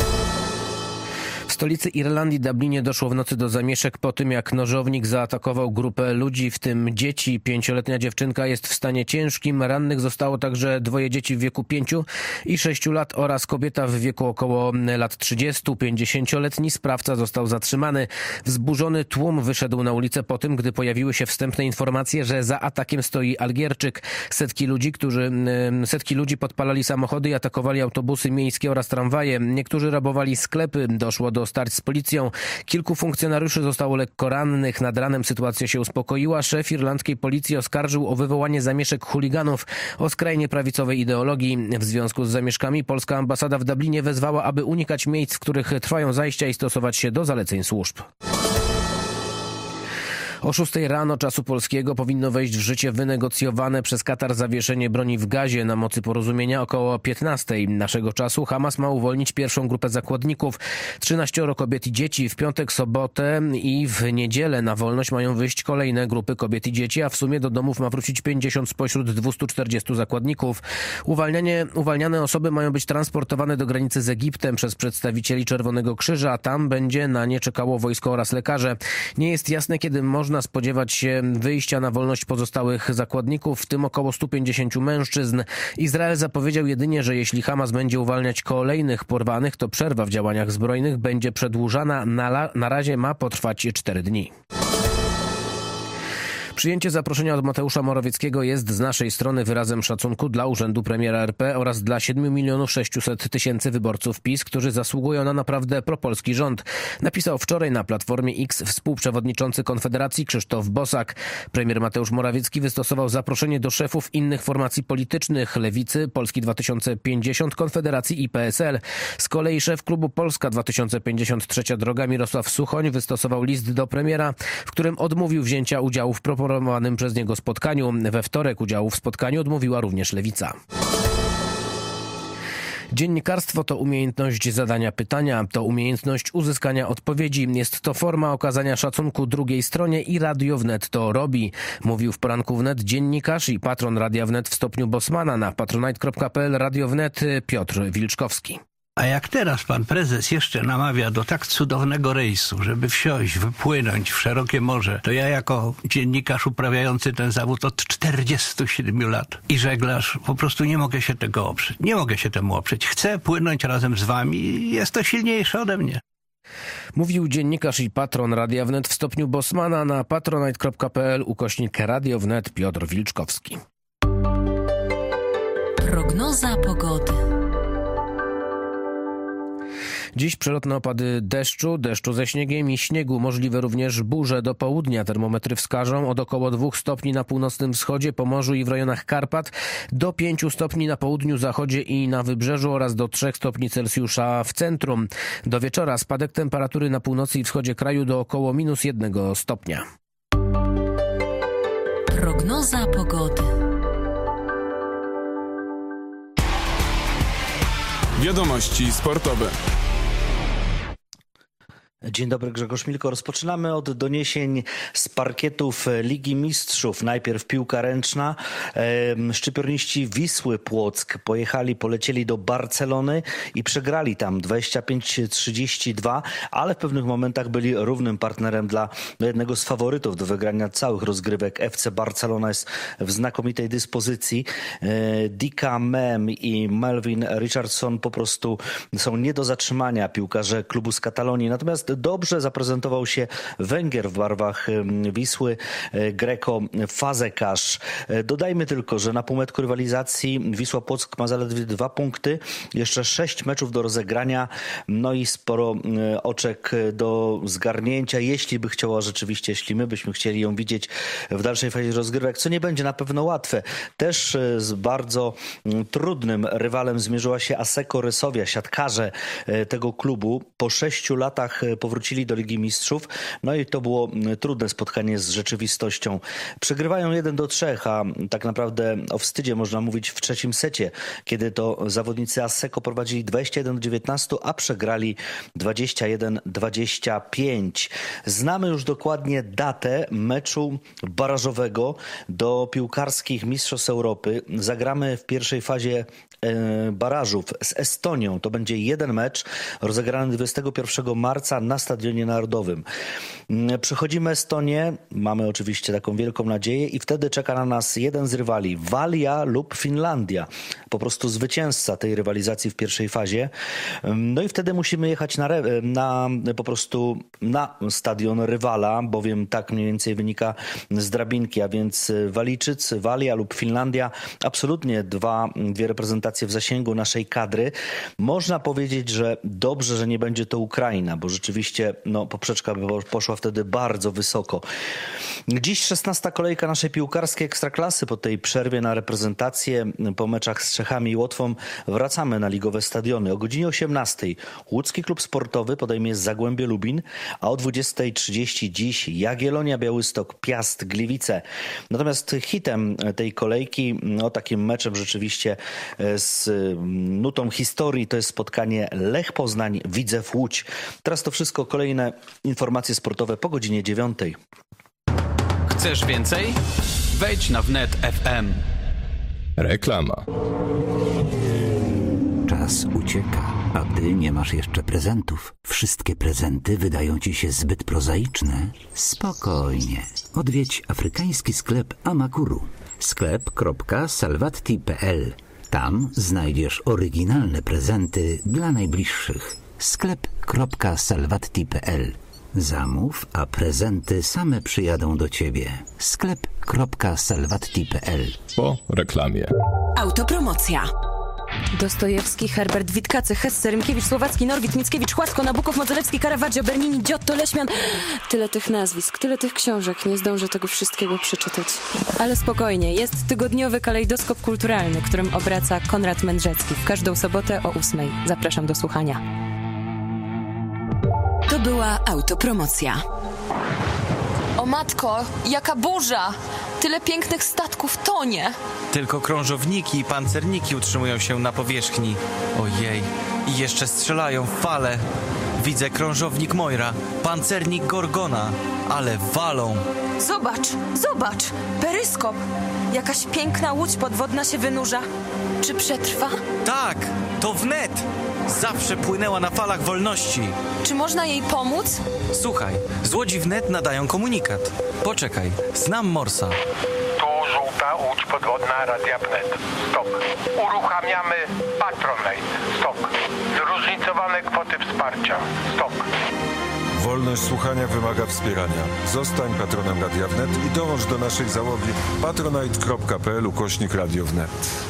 W stolicy Irlandii, Dublinie, doszło w nocy do zamieszek po tym, jak nożownik zaatakował grupę ludzi, w tym dzieci. Pięcioletnia dziewczynka jest w stanie ciężkim. Rannych zostało także dwoje dzieci w wieku pięciu i sześciu lat oraz kobieta w wieku około lat trzydziestu. Pięćdziesięcioletni sprawca został zatrzymany. Wzburzony tłum wyszedł na ulicę po tym, gdy pojawiły się wstępne informacje, że za atakiem stoi Algierczyk. Setki ludzi, którzy, setki ludzi podpalali samochody i atakowali autobusy miejskie oraz tramwaje. Niektórzy rabowali sklepy. Doszło do starć z policją. Kilku funkcjonariuszy zostało lekko rannych. Nad ranem sytuacja się uspokoiła. Szef irlandzkiej policji oskarżył o wywołanie zamieszek chuliganów o skrajnie prawicowej ideologii. W związku z zamieszkami polska ambasada w Dublinie wezwała, aby unikać miejsc, w których trwają zajścia i stosować się do zaleceń służb. O szóstej rano czasu polskiego powinno wejść w życie wynegocjowane przez Katar zawieszenie broni w Gazie. Na mocy porozumienia około piętnastej naszego czasu Hamas ma uwolnić pierwszą grupę zakładników. trzynaścioro kobiet i dzieci. W piątek, sobotę i w niedzielę na wolność mają wyjść kolejne grupy kobiet i dzieci, a w sumie do domów ma wrócić pięćdziesiąt spośród dwustu czterdziestu zakładników. Uwalnianie, uwalniane osoby mają być transportowane do granicy z Egiptem przez przedstawicieli Czerwonego Krzyża. Tam będzie na nie czekało wojsko oraz lekarze. Nie jest jasne, kiedy można Można spodziewać się wyjścia na wolność pozostałych zakładników, w tym około stu pięćdziesięciu mężczyzn. Izrael zapowiedział jedynie, że jeśli Hamas będzie uwalniać kolejnych porwanych, to przerwa w działaniach zbrojnych będzie przedłużana. Na, la- na razie ma potrwać cztery dni. Przyjęcie zaproszenia od Mateusza Morawieckiego jest z naszej strony wyrazem szacunku dla Urzędu Premiera R P oraz dla siedmiu milionów sześciuset tysięcy wyborców PiS, którzy zasługują na naprawdę propolski rząd. Napisał wczoraj na Platformie X współprzewodniczący Konfederacji Krzysztof Bosak. Premier Mateusz Morawiecki wystosował zaproszenie do szefów innych formacji politycznych: Lewicy, Polski dwa tysiące pięćdziesiąt, Konfederacji i P S L. Z kolei szef klubu Polska dwa tysiące pięćdziesiąt Trzecia Droga Mirosław Suchoń wystosował list do premiera, w którym odmówił wzięcia udziału w proponowanym przez niego spotkaniu. We wtorek udziału w spotkaniu odmówiła również Lewica. Dziennikarstwo to umiejętność zadania pytania, to umiejętność uzyskania odpowiedzi. Jest to forma okazania szacunku drugiej stronie i Radio Wnet to robi. Mówił w poranku Wnet dziennikarz i patron Radia Wnet w stopniu Bosmana. Na patronite kropka p l Radio Wnet Piotr Wilczkowski. A jak teraz pan prezes jeszcze namawia do tak cudownego rejsu, żeby wsiąść, wypłynąć w szerokie morze, to ja jako dziennikarz uprawiający ten zawód od czterdziestu siedmiu lat i żeglarz po prostu nie mogę się tego oprzeć. Nie mogę się temu oprzeć. Chcę płynąć razem z wami i jest to silniejsze ode mnie. Mówił dziennikarz i patron Radia Wnet w stopniu Bosmana. Na patronite kropka p l ukośnik Radio Wnet Piotr Wilczkowski. Prognoza pogody. Dziś przelotne opady deszczu, deszczu ze śniegiem i śniegu. Możliwe również burze do południa. Termometry wskażą od około dwóch stopni na północnym wschodzie, Pomorzu i w rejonach Karpat, do pięciu stopni na południu, zachodzie i na wybrzeżu oraz do trzech stopni Celsjusza w centrum. Do wieczora spadek temperatury na północy i wschodzie kraju do około minus jednego stopnia. Prognoza pogody. Wiadomości sportowe. Dzień dobry, Grzegorz Milko. Rozpoczynamy od doniesień z parkietów Ligi Mistrzów. Najpierw piłka ręczna. Szczypiorniści Wisły Płock pojechali, polecieli do Barcelony i przegrali tam dwadzieścia pięć trzydzieści dwa, ale w pewnych momentach byli równym partnerem dla jednego z faworytów do wygrania całych rozgrywek. F C Barcelona jest w znakomitej dyspozycji. Dika Mem i Melvin Richardson po prostu są nie do zatrzymania, piłkarze klubu z Katalonii. Natomiast dobrze. Zaprezentował się Węgier w barwach Wisły, Greko Fazekas. Dodajmy tylko, że na półmetku rywalizacji Wisła Płock ma zaledwie dwa punkty, jeszcze sześć meczów do rozegrania, no i sporo oczek do zgarnięcia, jeśli by chciała rzeczywiście, jeśli my byśmy chcieli ją widzieć w dalszej fazie rozgrywek, co nie będzie na pewno łatwe. Też z bardzo trudnym rywalem zmierzyła się Asseco Rysowia. Siatkarze tego klubu po sześciu latach powrócili do Ligi Mistrzów, no i to było trudne spotkanie z rzeczywistością. Przegrywają jeden do trzech, a tak naprawdę o wstydzie można mówić w trzecim secie, kiedy to zawodnicy Asseco prowadzili dwadzieścia jeden do dziewiętnastu, a przegrali dwadzieścia jeden dwadzieścia pięć. Znamy już dokładnie datę meczu barażowego do piłkarskich Mistrzostw Europy. Zagramy w pierwszej fazie barażów z Estonią. To będzie jeden mecz rozegrany dwudziestego pierwszego marca na Stadionie Narodowym. Przechodzimy Estonię, mamy oczywiście taką wielką nadzieję i wtedy czeka na nas jeden z rywali, Walia lub Finlandia. Po prostu zwycięzca tej rywalizacji w pierwszej fazie. No i wtedy musimy jechać na, na po prostu na stadion rywala, bowiem tak mniej więcej wynika z drabinki, a więc Walijczycy, Walia lub Finlandia, absolutnie dwa, dwie reprezentacje w zasięgu naszej kadry. Można powiedzieć, że dobrze, że nie będzie to Ukraina, bo rzeczywiście no, poprzeczka by poszła wtedy bardzo wysoko. Dziś szesnasta kolejka naszej piłkarskiej Ekstraklasy. Po tej przerwie na reprezentację, po meczach z Czechami i Łotwą wracamy na ligowe stadiony. O godzinie osiemnastej Łódzki Klub Sportowy podejmie Zagłębie Lubin, a o dwudziestej trzydzieści dziś Jagiellonia Białystok, Piast Gliwice. Natomiast hitem tej kolejki, no takim meczem rzeczywiście z nutą historii, to jest spotkanie Lech Poznań, Widzew Łódź. Teraz to wszystko, kolejne informacje sportowe po godzinie dziewiątej. Chcesz więcej? Wejdź na wnet kropka ef em. Reklama. Czas ucieka, a gdy nie masz jeszcze prezentów, wszystkie prezenty wydają ci się zbyt prozaiczne? Spokojnie. Odwiedź afrykański sklep Amakuru. sklep kropka salwatti kropka pe el. Tam znajdziesz oryginalne prezenty dla najbliższych. sklep kropka salwatti kropka pe el. Zamów, a prezenty same przyjadą do ciebie. sklep kropka salwatti kropka pe el. Po reklamie. Autopromocja. Dostojewski, Herbert, Witkacy, Hesse, Rymkiewicz, Słowacki, Norwid, Mickiewicz, Chłacko, Nabukow, Modzelewski, Caravaggio, Bernini, Giotto, Leśmian. Tyle tych nazwisk, tyle tych książek, nie zdążę tego wszystkiego przeczytać. Ale spokojnie, jest tygodniowy kalejdoskop kulturalny, którym obraca Konrad Mędrzecki. W każdą sobotę o ósmej. Zapraszam do słuchania. To była autopromocja. O matko, jaka burza! Tyle pięknych statków tonie. Tylko krążowniki i pancerniki utrzymują się na powierzchni. Ojej, i jeszcze strzelają w fale. Widzę krążownik Moira, pancernik Gorgona, ale walą. Zobacz, zobacz! Peryskop! Jakaś piękna łódź podwodna się wynurza. Czy przetrwa? Tak, to wnet! Zawsze płynęła na falach wolności. Czy można jej pomóc? Słuchaj, z łodzi wnet nadają komunikat. Poczekaj, znam Morsa. Tu żółta łódź podwodna Radia Wnet. Stop. Uruchamiamy Patronite. Stop. Zróżnicowane kwoty wsparcia. Stop. Wolność słuchania wymaga wspierania. Zostań patronem Radia Wnet i dołącz do naszej załogi patronite kropka pe el ukośnik Radio Wnet.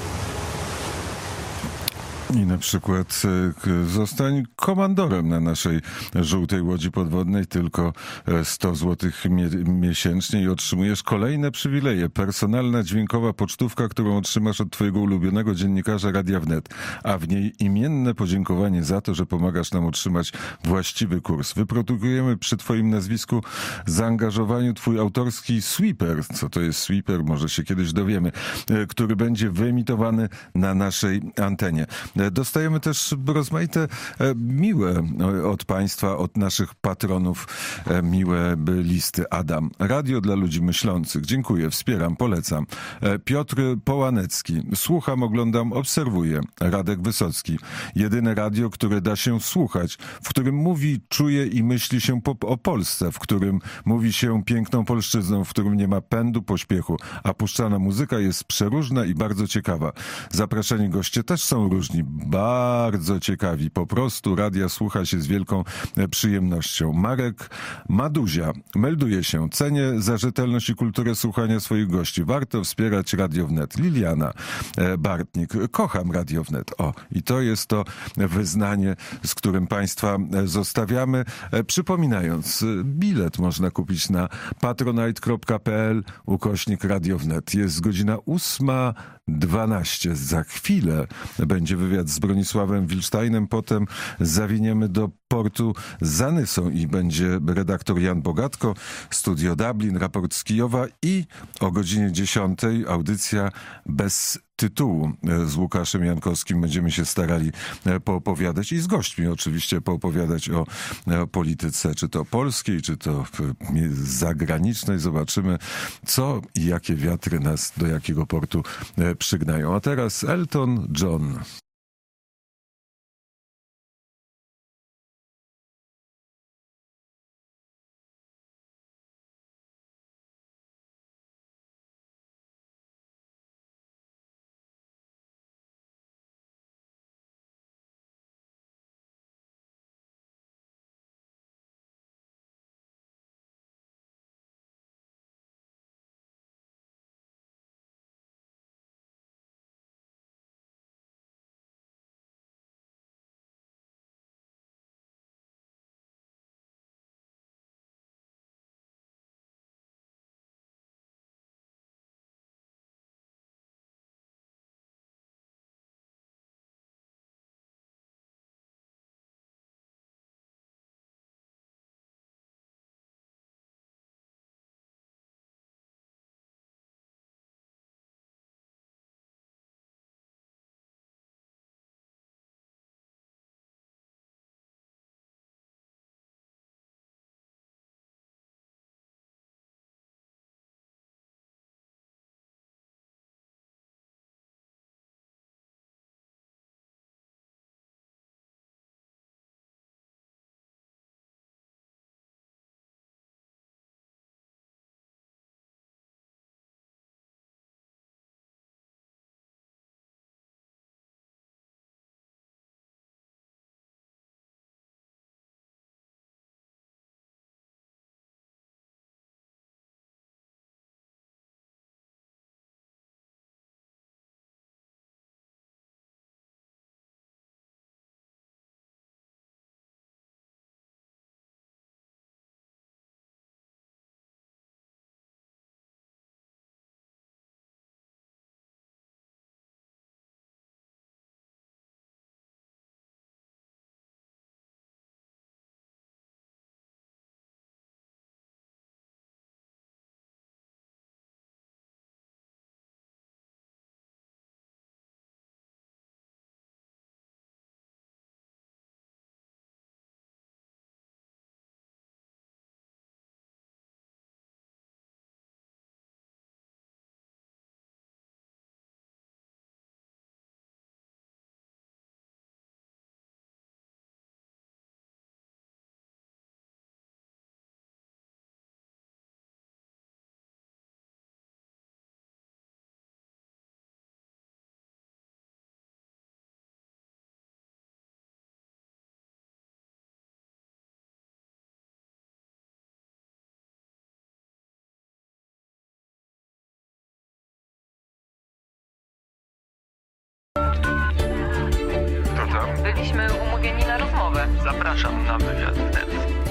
I na przykład zostań komandorem na naszej żółtej łodzi podwodnej, tylko sto złotych mie- miesięcznie i otrzymujesz kolejne przywileje. Personalna dźwiękowa pocztówka, którą otrzymasz od twojego ulubionego dziennikarza Radia Wnet, a w niej imienne podziękowanie za to, że pomagasz nam otrzymać właściwy kurs. Wyprodukujemy przy twoim nazwisku, zaangażowaniu twój autorski sweeper. Co to jest sweeper? Może się kiedyś dowiemy. Który będzie wyemitowany na naszej antenie. Dostajemy też rozmaite miłe od państwa, od naszych patronów miłe listy. Adam. Radio dla ludzi myślących. Dziękuję, wspieram, polecam. Piotr Połanecki. Słucham, oglądam, obserwuję. Radek Wysocki. Jedyne radio, które da się słuchać, w którym mówi, czuje i myśli się po, o Polsce, w którym mówi się piękną polszczyzną, w którym nie ma pędu, pośpiechu, a puszczana muzyka jest przeróżna i bardzo ciekawa. Zapraszani goście też są różni. bardzo ciekawi. Po prostu radia słucha się z wielką przyjemnością. Marek Maduzia melduje się. Cenię za rzetelność i kulturę słuchania swoich gości. Warto wspierać Radio Wnet. Liliana Bartnik. Kocham Radio Wnet. O, i to jest to wyznanie, z którym Państwa zostawiamy. Przypominając, bilet można kupić na patronite.pl ukośnik Radio Wnet. Jest godzina ósma dwanaście. Za chwilę będzie wywiad z Bronisławem Wilsteinem. Potem zawiniemy do portu za Nysą i będzie redaktor Jan Bogatko, Studio Dublin, raport z Kijowa i o godzinie dziesiątej audycja bez tytułu z Łukaszem Jankowskim. Będziemy się starali poopowiadać i z gośćmi oczywiście poopowiadać o, o polityce, czy to polskiej, czy to zagranicznej. Zobaczymy, co i jakie wiatry nas do jakiego portu przygnają. A teraz Elton John. Byliśmy umówieni na rozmowę. Zapraszam na wywiad wnet.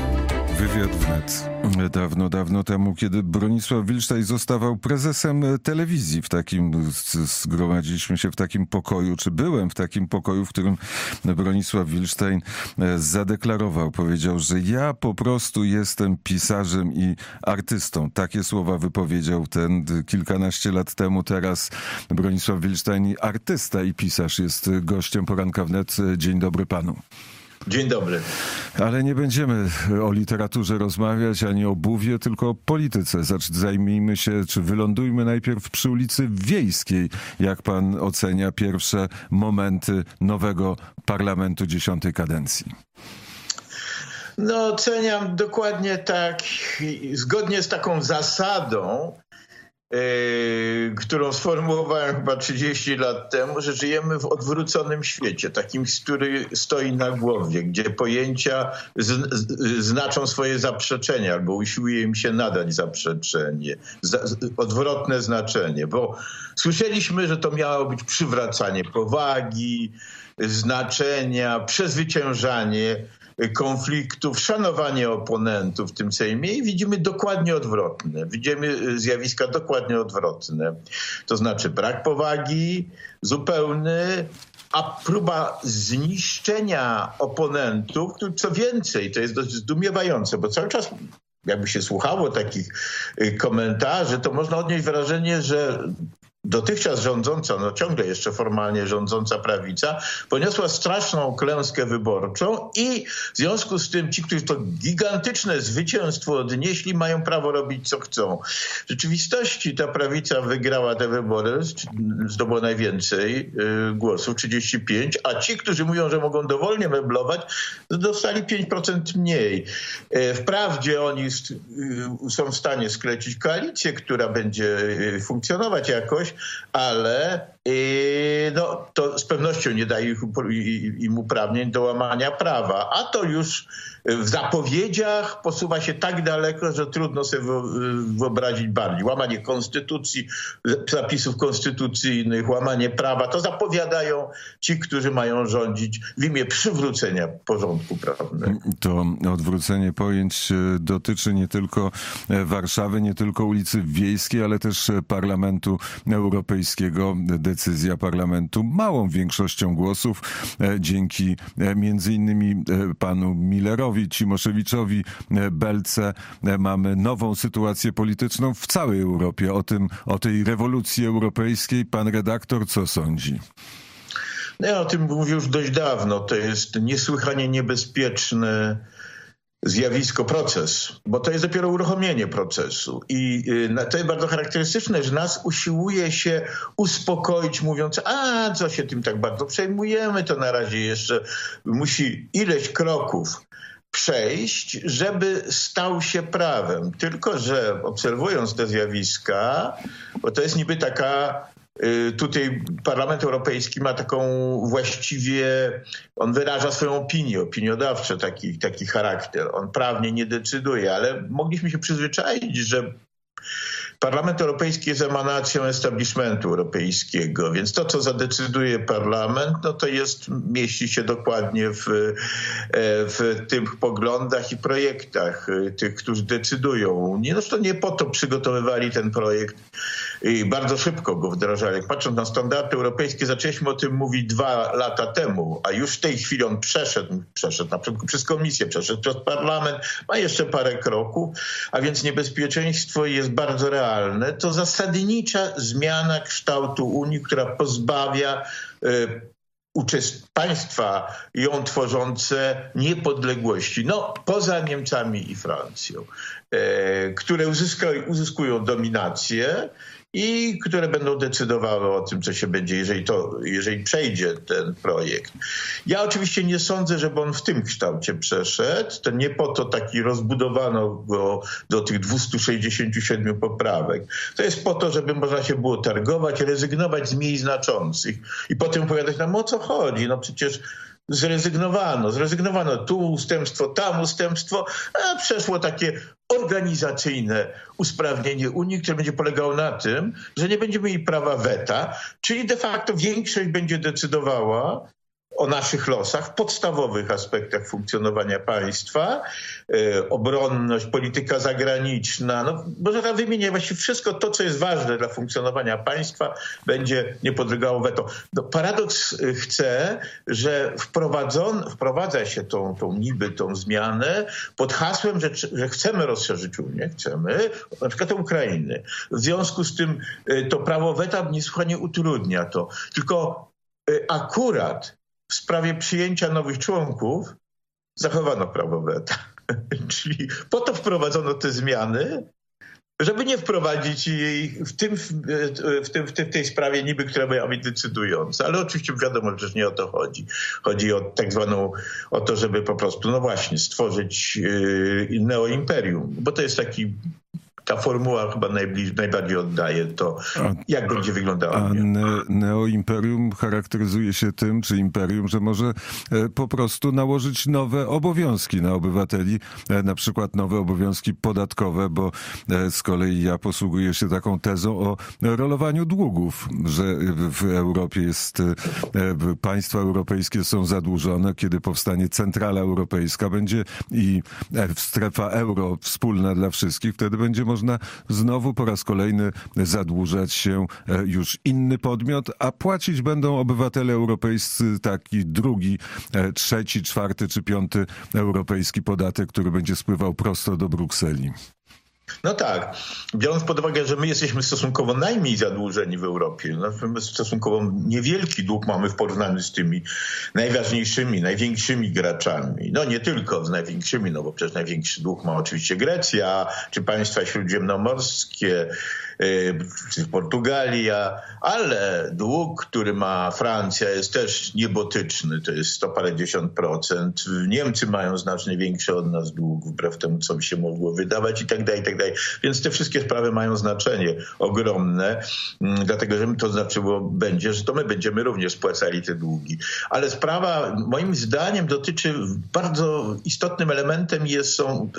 Wywiad wnet. Dawno, dawno temu, kiedy Bronisław Wilstein zostawał prezesem telewizji, w takim, zgromadziliśmy się w takim pokoju, czy byłem w takim pokoju, w którym Bronisław Wilstein zadeklarował, powiedział, że ja po prostu jestem pisarzem i artystą. Takie słowa wypowiedział ten kilkanaście lat temu. Teraz Bronisław Wilstein, artysta i pisarz, jest gościem Poranka Wnet. Dzień dobry panu. Dzień dobry. Ale nie będziemy o literaturze rozmawiać, ani o Buwie, tylko o polityce. Zajmijmy się, czy wylądujmy najpierw przy ulicy Wiejskiej. Jak pan ocenia pierwsze momenty nowego parlamentu dziesiątej kadencji? No, oceniam dokładnie tak, zgodnie z taką zasadą, Yy, którą sformułowałem chyba trzydzieści lat temu, że żyjemy w odwróconym świecie, takim, który stoi na głowie, gdzie pojęcia z, z, znaczą swoje zaprzeczenia albo usiłuje im się nadać zaprzeczenie, za, odwrotne znaczenie, bo słyszeliśmy, że to miało być przywracanie powagi, znaczenia, przezwyciężanie konfliktów, szanowanie oponentów w tym Sejmie i widzimy dokładnie odwrotne. Widzimy zjawiska dokładnie odwrotne. To znaczy brak powagi zupełny, a próba zniszczenia oponentów, co więcej, to jest dość zdumiewające, bo cały czas jakby się słuchało takich komentarzy, to można odnieść wrażenie, że dotychczas rządząca, no ciągle jeszcze formalnie rządząca prawica, poniosła straszną klęskę wyborczą i w związku z tym ci, którzy to gigantyczne zwycięstwo odnieśli, mają prawo robić co chcą. W rzeczywistości ta prawica wygrała te wybory, zdobyła najwięcej y, głosów, trzydzieści pięć, a ci, którzy mówią, że mogą dowolnie meblować, dostali pięć procent mniej. Y, wprawdzie oni y, są w stanie sklecić koalicję, która będzie y, funkcjonować jakoś, ale yy, no, to z pewnością nie daje im uprawnień do łamania prawa, a to już w zapowiedziach posuwa się tak daleko, że trudno sobie wyobrazić bardziej. Łamanie konstytucji, zapisów konstytucyjnych, łamanie prawa, to zapowiadają ci, którzy mają rządzić w imię przywrócenia porządku prawnego. To odwrócenie pojęć dotyczy nie tylko Warszawy, nie tylko ulicy Wiejskiej, ale też Parlamentu Europejskiego. Decyzja Parlamentu małą większością głosów dzięki między innymi panu Millerowi, Cimoszewiczowi, Belce mamy nową sytuację polityczną w całej Europie. O tym, o tej rewolucji europejskiej pan redaktor co sądzi? No ja o tym mówię już dość dawno. To jest niesłychanie niebezpieczne zjawisko, proces, bo to jest dopiero uruchomienie procesu. I to jest bardzo charakterystyczne, że nas usiłuje się uspokoić, mówiąc, a co się tym tak bardzo przejmujemy, to na razie jeszcze musi ileś kroków przejść, żeby stał się prawem. Tylko że obserwując te zjawiska, bo to jest niby taka, tutaj Parlament Europejski ma taką właściwie, on wyraża swoją opinię, opiniodawcze, taki, taki charakter. On prawnie nie decyduje, ale mogliśmy się przyzwyczaić, że Parlament Europejski jest emanacją establishmentu europejskiego, więc to, co zadecyduje parlament, no to jest, mieści się dokładnie w, w tych poglądach i projektach tych, którzy decydują o Unii. No to nie po to przygotowywali ten projekt i bardzo szybko go wdrażali. Patrząc na standardy europejskie, zaczęliśmy o tym mówić dwa lata temu, a już w tej chwili on przeszedł, przeszedł na przykład przez komisję, przeszedł przez parlament, ma jeszcze parę kroków, a więc niebezpieczeństwo jest bardzo realne. To zasadnicza zmiana kształtu Unii, która pozbawia y, uczest- państwa ją tworzące niepodległości. No, poza Niemcami i Francją, y, które uzyska- uzyskują dominację i które będą decydowały o tym, co się będzie, jeżeli, to, jeżeli przejdzie ten projekt. Ja oczywiście nie sądzę, żeby on w tym kształcie przeszedł. To nie po to taki rozbudowano go do tych dwustu sześćdziesięciu siedmiu poprawek. To jest po to, żeby można się było targować, rezygnować z mniej znaczących i potem opowiadać nam, o co chodzi. No przecież zrezygnowano, zrezygnowano tu ustępstwo, tam ustępstwo, a przeszło takie organizacyjne usprawnienie Unii, które będzie polegało na tym, że nie będziemy mieli prawa weta, czyli de facto większość będzie decydowała o naszych losach, w podstawowych aspektach funkcjonowania państwa, e, obronność, polityka zagraniczna, no można tam wymieniać właściwie wszystko to, co jest ważne dla funkcjonowania państwa, będzie nie podlegało weto. No, paradoks chce, że wprowadzon, wprowadza się tą, tą niby, tą zmianę pod hasłem, że, że chcemy rozszerzyć Unię, chcemy, na przykład Ukrainy. W związku z tym e, to prawo weta niesłychanie utrudnia to. Tylko e, akurat w sprawie przyjęcia nowych członków zachowano prawo weta. Czyli po to wprowadzono te zmiany, żeby nie wprowadzić jej w, tym, w, tym, w, tym, w tej sprawie niby, która miała być decydująca. Ale oczywiście wiadomo, że nie o to chodzi. Chodzi o tak zwaną, o to, żeby po prostu, no właśnie, stworzyć yy, neoimperium. Bo to jest taki ta formuła chyba najbliż, najbardziej oddaje to, jak a, będzie wyglądała. A ne, neoimperium charakteryzuje się tym, czy imperium, że może e, po prostu nałożyć nowe obowiązki na obywateli, e, na przykład nowe obowiązki podatkowe, bo e, z kolei ja posługuję się taką tezą o rolowaniu długów, że w Europie jest, e, państwa europejskie są zadłużone, kiedy powstanie centrala europejska, będzie i e, strefa euro wspólna dla wszystkich, wtedy będzie można znowu po raz kolejny zadłużać się już inny podmiot, a płacić będą obywatele europejscy taki drugi, trzeci, czwarty czy piąty europejski podatek, który będzie spływał prosto do Brukseli. No tak, biorąc pod uwagę, że my jesteśmy stosunkowo najmniej zadłużeni w Europie, no, my stosunkowo niewielki dług mamy w porównaniu z tymi najważniejszymi, największymi graczami. No nie tylko z największymi, no bo przecież największy dług ma oczywiście Grecja, czy państwa śródziemnomorskie, czy Portugalia, ale dług, który ma Francja, jest też niebotyczny, to jest sto parędziesiąt procent. Niemcy mają znacznie większy od nas dług, wbrew temu, co by się mogło wydawać i tak dalej, i tak dalej. Więc te wszystkie sprawy mają znaczenie ogromne, dlatego że to znaczyło będzie, że to my będziemy również spłacali te długi. Ale sprawa moim zdaniem dotyczy, bardzo istotnym elementem jest, są,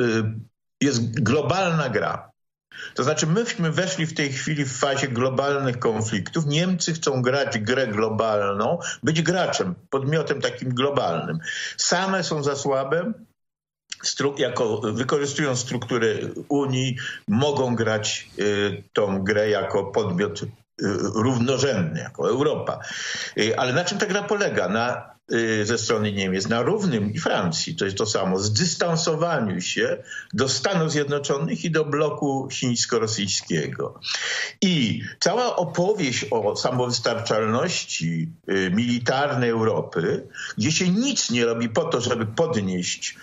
jest globalna gra. To znaczy myśmy weszli w tej chwili w fazie globalnych konfliktów. Niemcy chcą grać grę globalną, być graczem, podmiotem takim globalnym. Same są za słabe, stru- jako, wykorzystują struktury Unii, mogą grać y, tą grę jako podmiot y, równorzędny, jako Europa. Y, ale na czym ta gra polega? Na ze strony Niemiec, na równym i Francji, to jest to samo, zdystansowaniu się do Stanów Zjednoczonych i do bloku chińsko-rosyjskiego. I cała opowieść o samowystarczalności militarnej Europy, gdzie się nic nie robi po to, żeby podnieść,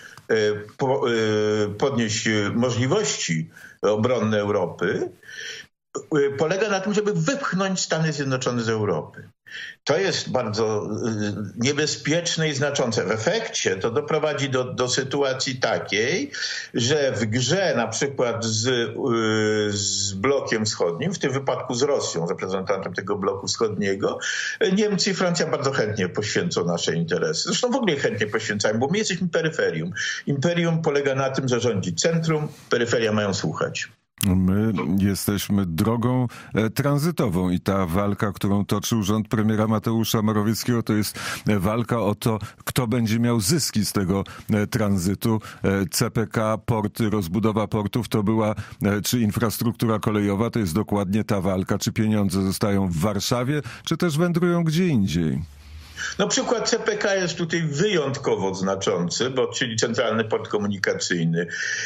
podnieść możliwości obronne Europy, polega na tym, żeby wypchnąć Stany Zjednoczone z Europy. To jest bardzo niebezpieczne i znaczące. W efekcie to doprowadzi do, do sytuacji takiej, że w grze na przykład z, z blokiem wschodnim, w tym wypadku z Rosją, reprezentantem tego bloku wschodniego, Niemcy i Francja bardzo chętnie poświęcą nasze interesy. Zresztą w ogóle chętnie poświęcają, bo my jesteśmy peryferium. Imperium polega na tym, że rządzi centrum, peryferia mają słuchać. My jesteśmy drogą e, tranzytową i ta walka, którą toczył rząd premiera Mateusza Morawieckiego, to jest walka o to, kto będzie miał zyski z tego e, tranzytu. E, C P K, porty, rozbudowa portów to była, e, czy infrastruktura kolejowa, to jest dokładnie ta walka, czy pieniądze zostają w Warszawie, czy też wędrują gdzie indziej. No przykład C P K jest tutaj wyjątkowo znaczący, bo czyli Centralny Port Komunikacyjny.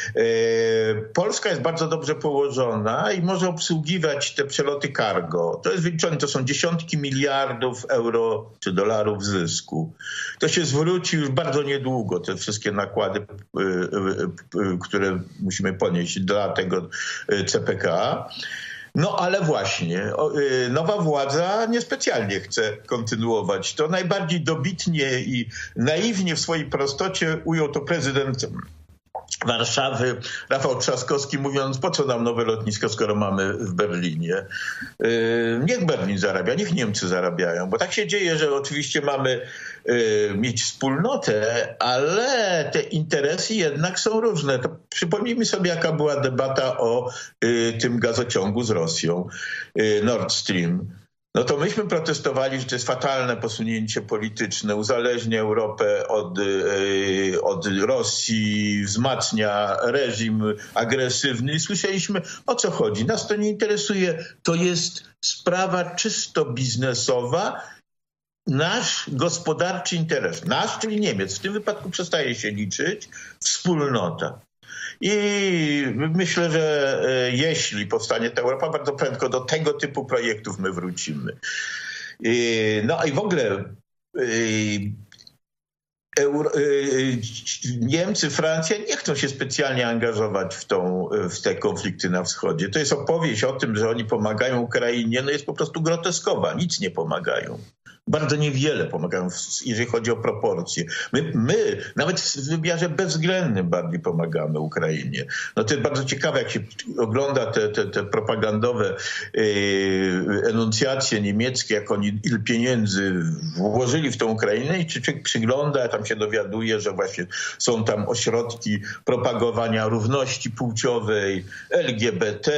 Polska jest bardzo dobrze położona i może obsługiwać te przeloty cargo. To jest wyliczone, to są dziesiątki miliardów euro czy dolarów zysku. To się zwróci już bardzo niedługo, te wszystkie nakłady, które musimy ponieść dla tego C P K. No ale właśnie, nowa władza niespecjalnie chce kontynuować. To najbardziej dobitnie i naiwnie w swojej prostocie ujął to prezydent Warszawy, Rafał Trzaskowski, mówiąc, po co nam nowe lotnisko, skoro mamy w Berlinie. Niech Berlin zarabia, niech Niemcy zarabiają, bo tak się dzieje, że oczywiście mamy mieć wspólnotę, ale te interesy jednak są różne. To przypomnijmy sobie, jaka była debata o tym gazociągu z Rosją, Nord Stream. No to myśmy protestowali, że to jest fatalne posunięcie polityczne, uzależnia Europę od, od Rosji, wzmacnia reżim agresywny i słyszeliśmy, o co chodzi. Nas to nie interesuje, to jest sprawa czysto biznesowa, nasz gospodarczy interes, nasz, czyli Niemiec, w tym wypadku przestaje się liczyć, wspólnota. I myślę, że jeśli powstanie ta Europa, bardzo prędko do tego typu projektów my wrócimy. No i w ogóle Euro, Niemcy, Francja nie chcą się specjalnie angażować w, tą, w te konflikty na wschodzie. To jest opowieść o tym, że oni pomagają Ukrainie, no jest po prostu groteskowa. Nic nie pomagają. bardzo niewiele pomagają, jeżeli chodzi o proporcje. My, my nawet w wymiarze bezwzględnym bardziej pomagamy Ukrainie. No to jest bardzo ciekawe, jak się ogląda te, te, te propagandowe yy, enuncjacje niemieckie, jak oni ile pieniędzy włożyli w tą Ukrainę i czy człowiek przygląda, tam się dowiaduje, że właśnie są tam ośrodki propagowania równości płciowej, L G B T,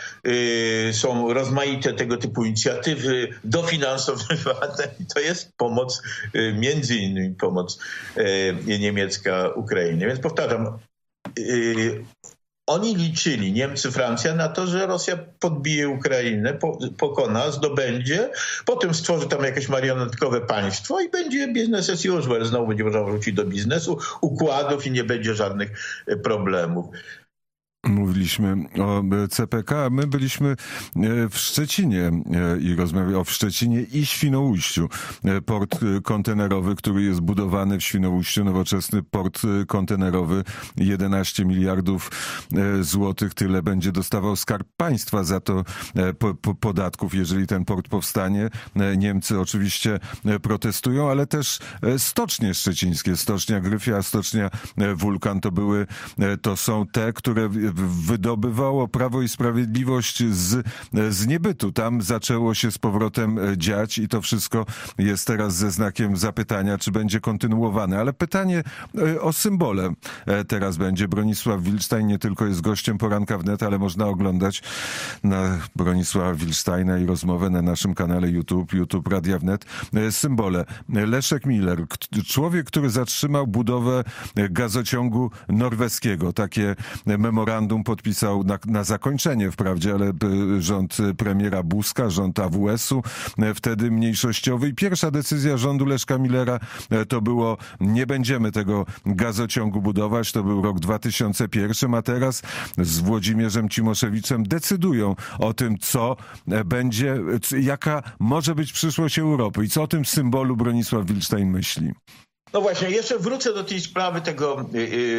yy, są rozmaite tego typu inicjatywy dofinansowywane i to jest pomoc, yy, między innymi pomoc yy, niemiecka Ukrainie. Więc powtarzam, yy, oni liczyli, Niemcy, Francja, na to, że Rosja podbije Ukrainę, po, pokona, zdobędzie, potem stworzy tam jakieś marionetkowe państwo i będzie business as usual. Znowu będzie można wrócić do biznesu, układów i nie będzie żadnych problemów. Mówiliśmy o C P K, my byliśmy w Szczecinie i rozmawialiśmy o Szczecinie i Świnoujściu. Port kontenerowy, który jest budowany w Świnoujściu, nowoczesny port kontenerowy, jedenaście miliardów złotych, tyle będzie dostawał Skarb Państwa za to po, po, podatków, jeżeli ten port powstanie. Niemcy oczywiście protestują, ale też stocznie szczecińskie, stocznia Gryfia, stocznia Wulkan, to były, to są te, które wydobywało Prawo i Sprawiedliwość z, z niebytu. Tam zaczęło się z powrotem dziać i to wszystko jest teraz ze znakiem zapytania, czy będzie kontynuowane. Ale pytanie o symbole teraz będzie. Bronisław Wilcztajn nie tylko jest gościem Poranka Wnet, ale można oglądać na Bronisława Wilcztajna i rozmowę na naszym kanale YouTube, YouTube Radia Wnet. Symbole. Leszek Miller, człowiek, który zatrzymał budowę gazociągu norweskiego. Takie memorandum podpisał na, na zakończenie wprawdzie, ale rząd premiera Buzka, rząd A W S-u, wtedy mniejszościowy. I pierwsza decyzja rządu Leszka Millera to było: nie będziemy tego gazociągu budować. To był rok dwa tysiące pierwszy, a teraz z Włodzimierzem Cimoszewiczem decydują o tym, co będzie, jaka może być przyszłość Europy i co o tym symbolu Bronisław Wilcztajn myśli. No właśnie, jeszcze wrócę do tej sprawy tego,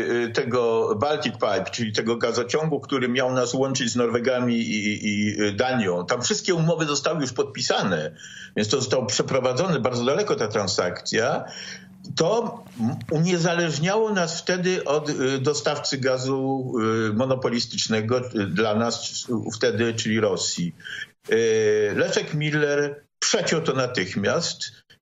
tego Baltic Pipe, czyli tego gazociągu, który miał nas łączyć z Norwegami i, i Danią. Tam wszystkie umowy zostały już podpisane, więc to zostało przeprowadzone bardzo daleko, ta transakcja. To uniezależniało nas wtedy od dostawcy gazu monopolistycznego dla nas wtedy, czyli Rosji. Leszek Miller przeciął to natychmiast.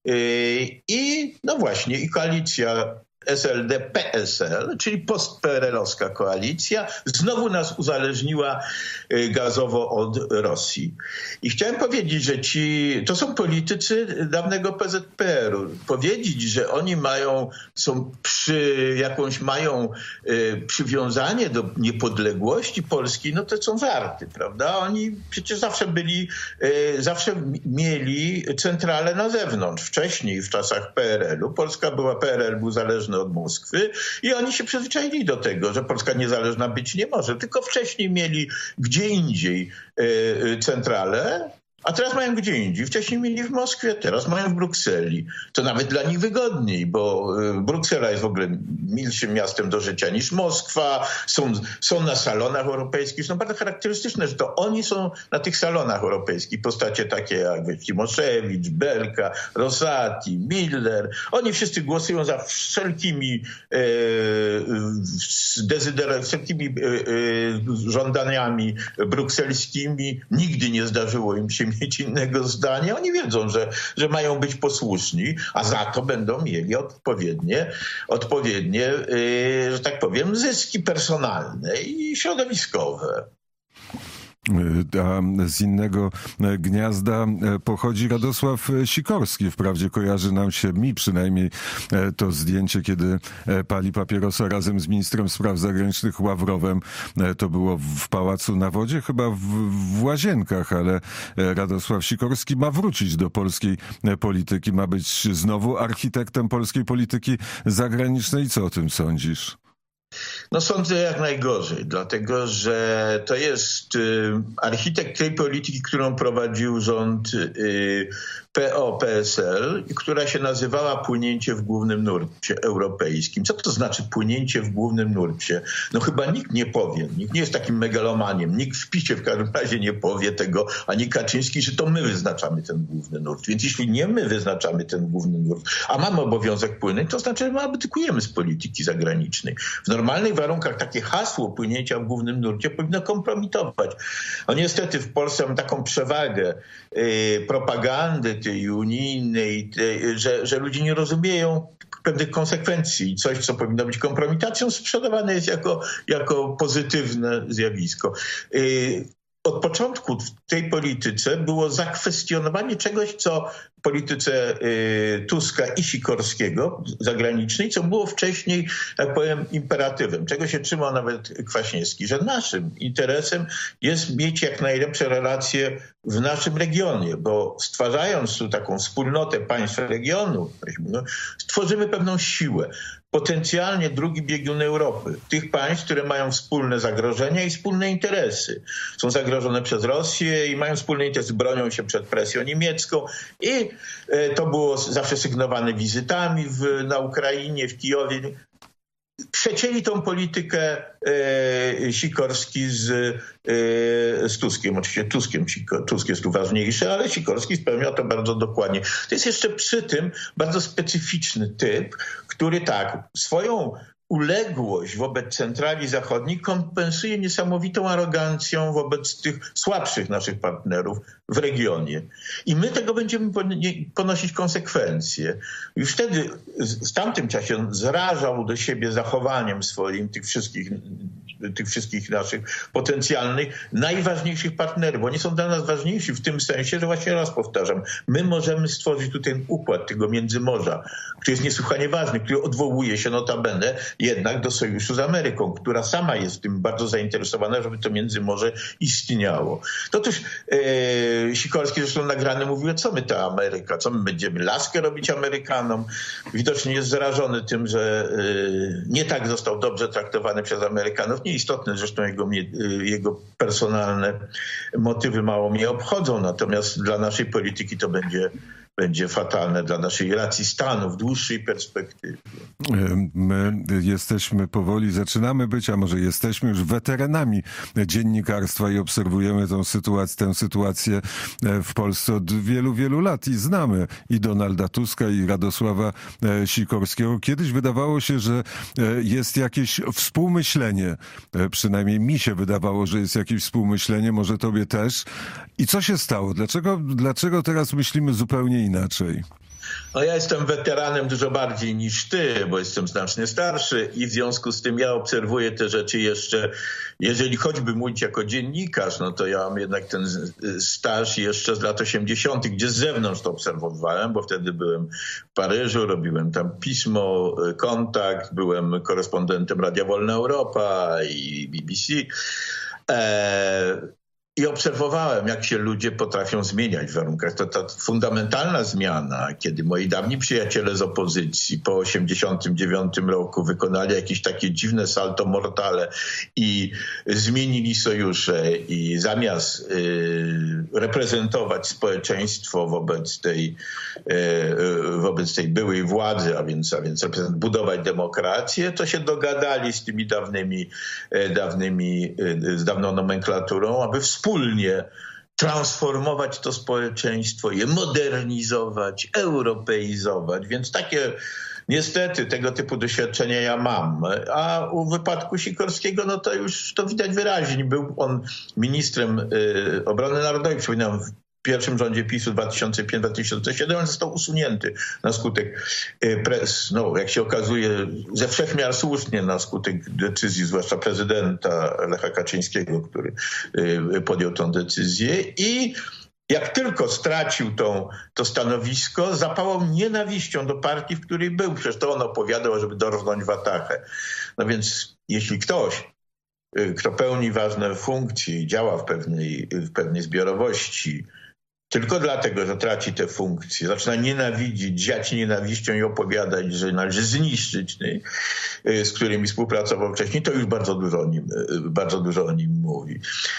I no właśnie, i koalicja S L D P S L, czyli postpeerelowska koalicja, znowu nas uzależniła gazowo od Rosji. I chciałem powiedzieć, że ci, to są politycy dawnego P Z P R-u. Powiedzieć, że oni mają, są przy, jakąś mają y, przywiązanie do niepodległości Polski, no to są żarty, prawda? Oni przecież zawsze byli, y, zawsze mieli centralę na zewnątrz. Wcześniej, w czasach P R L-u, Polska była, P R L był zależny od Moskwy i oni się przyzwyczaili do tego, że Polska niezależna być nie może. Tylko wcześniej mieli gdzie indziej y, centralę, a teraz mają gdzie indziej. Wcześniej mieli w Moskwie, teraz mają w Brukseli. To nawet dla nich wygodniej, bo Bruksela jest w ogóle milszym miastem do życia niż Moskwa. Są, są na salonach europejskich. Są bardzo charakterystyczne, że to oni są na tych salonach europejskich. Postacie takie jak Cimoszewicz, Belka, Rosati, Miller. Oni wszyscy głosują za wszelkimi e, dezyder, wszelkimi e, e, żądaniami brukselskimi. Nigdy nie zdarzyło im się mieć innego zdania. Oni wiedzą, że, że mają być posłuszni, a za to będą mieli odpowiednie, odpowiednie yy, że tak powiem, zyski personalne i środowiskowe. A z innego gniazda pochodzi Radosław Sikorski. Wprawdzie kojarzy nam się, mi przynajmniej, to zdjęcie, kiedy pali papierosa razem z ministrem spraw zagranicznych Ławrowem. To było w Pałacu na Wodzie, chyba w, w Łazienkach, ale Radosław Sikorski ma wrócić do polskiej polityki, ma być znowu architektem polskiej polityki zagranicznej. Co o tym sądzisz? No sądzę jak najgorzej, dlatego że to jest y, architekt tej polityki, którą prowadził rząd y, P O P S L, która się nazywała płynięcie w głównym nurcie europejskim. Co to znaczy płynięcie w głównym nurcie? No chyba nikt nie powie, nikt nie jest takim megalomaniem, nikt w PiSie w każdym razie nie powie tego, ani Kaczyński, że to my wyznaczamy ten główny nurt. Więc jeśli nie my wyznaczamy ten główny nurt, a mamy obowiązek płynąć, to znaczy, że my abdykujemy z polityki zagranicznej. W normalnych warunkach takie hasło płynięcia w głównym nurcie powinno kompromitować. No niestety w Polsce mamy taką przewagę yy, propagandy tej unijnej, tej, że, że ludzie nie rozumieją pewnych konsekwencji. Coś, co powinno być kompromitacją, sprzedawane jest jako, jako pozytywne zjawisko. Yy, Od początku w tej polityce było zakwestionowanie czegoś, co w polityce y, Tuska i Sikorskiego zagranicznej, co było wcześniej, jak powiem, imperatywem. Czego się trzymał nawet Kwaśniewski, że naszym interesem jest mieć jak najlepsze relacje w naszym regionie, bo stwarzając tu taką wspólnotę państw regionu, stworzymy pewną siłę. Potencjalnie drugi biegun Europy. Tych państw, które mają wspólne zagrożenia i wspólne interesy. Są zagrożone przez Rosję i mają wspólne interesy, bronią się przed presją niemiecką. I to było zawsze sygnowane wizytami w, na Ukrainie, w Kijowie. Przecięli tą politykę e, Sikorski z, e, z Tuskiem. Oczywiście Tuskiem, Tusk jest tu ważniejszy, ale Sikorski spełniał to bardzo dokładnie. To jest jeszcze przy tym bardzo specyficzny typ, który tak, swoją uległość wobec centrali zachodniej kompensuje niesamowitą arogancją wobec tych słabszych naszych partnerów w regionie. I my tego będziemy ponosić konsekwencje. Już wtedy, w tamtym czasie on zrażał do siebie zachowaniem swoim tych wszystkich, tych wszystkich naszych potencjalnych, najważniejszych partnerów. Oni są dla nas ważniejsi w tym sensie, że właśnie raz powtarzam, my możemy stworzyć tu ten układ tego Międzymorza, który jest niesłychanie ważny, który odwołuje się notabene jednak do sojuszu z Ameryką, która sama jest tym bardzo zainteresowana, żeby to Międzymorze istniało. To też e, Sikorski zresztą nagrany mówił, co my ta Ameryka, co my będziemy laskę robić Amerykanom. Widocznie jest zarażony tym, że e, nie tak został dobrze traktowany przez Amerykanów. Nieistotne zresztą jego, jego personalne motywy mało mnie obchodzą, natomiast dla naszej polityki to będzie będzie fatalne dla naszej racji stanu w dłuższej perspektywie. My jesteśmy powoli, zaczynamy być, a może jesteśmy już weteranami dziennikarstwa i obserwujemy tą sytuację, tę sytuację w Polsce od wielu, wielu lat i znamy i Donalda Tuska, i Radosława Sikorskiego. Kiedyś wydawało się, że jest jakieś współmyślenie, przynajmniej mi się wydawało, że jest jakieś współmyślenie, może tobie też. I co się stało? Dlaczego, dlaczego teraz myślimy zupełnie inaczej? No ja jestem weteranem dużo bardziej niż ty, bo jestem znacznie starszy i w związku z tym ja obserwuję te rzeczy jeszcze, jeżeli choćby mówić jako dziennikarz, no to ja mam jednak ten staż jeszcze z lat osiemdziesiątych, gdzie z zewnątrz to obserwowałem, bo wtedy byłem w Paryżu, robiłem tam pismo, kontakt, byłem korespondentem Radia Wolna Europa i B B C. Eee, I obserwowałem, jak się ludzie potrafią zmieniać w warunkach. To ta fundamentalna zmiana, kiedy moi dawni przyjaciele z opozycji po osiemdziesiątym dziewiątym roku wykonali jakieś takie dziwne salto mortale i zmienili sojusze i zamiast y, reprezentować społeczeństwo wobec tej, y, wobec tej byłej władzy, a więc, a więc budować demokrację, to się dogadali z tymi dawnymi, y, dawnymi y, z dawną nomenklaturą, aby wspólnie wspólnie transformować to społeczeństwo, je modernizować, europeizować. Więc takie niestety tego typu doświadczenia ja mam. A u wypadku Sikorskiego, no to już to widać wyraźnie. Był on ministrem y, obrony narodowej, przypominam, w pierwszym rządzie PiSu dwa tysiące piąty do dwa tysiące siódmego on został usunięty na skutek pres, no jak się okazuje ze wszech miar słusznie na skutek decyzji zwłaszcza prezydenta Lecha Kaczyńskiego, który podjął tę decyzję i jak tylko stracił tą, to stanowisko, zapałał nienawiścią do partii, w której był. Przecież to on opowiadał, żeby dorżnąć watachę. No więc jeśli ktoś, kto pełni ważne funkcje i działa w pewnej, w pewnej zbiorowości, tylko dlatego, że traci te funkcje, zaczyna nienawidzić, ziać nienawiścią i opowiadać, że należy zniszczyć, nie? Z którymi współpracował wcześniej, to już bardzo dużo o nim, bardzo dużo o nim mówi.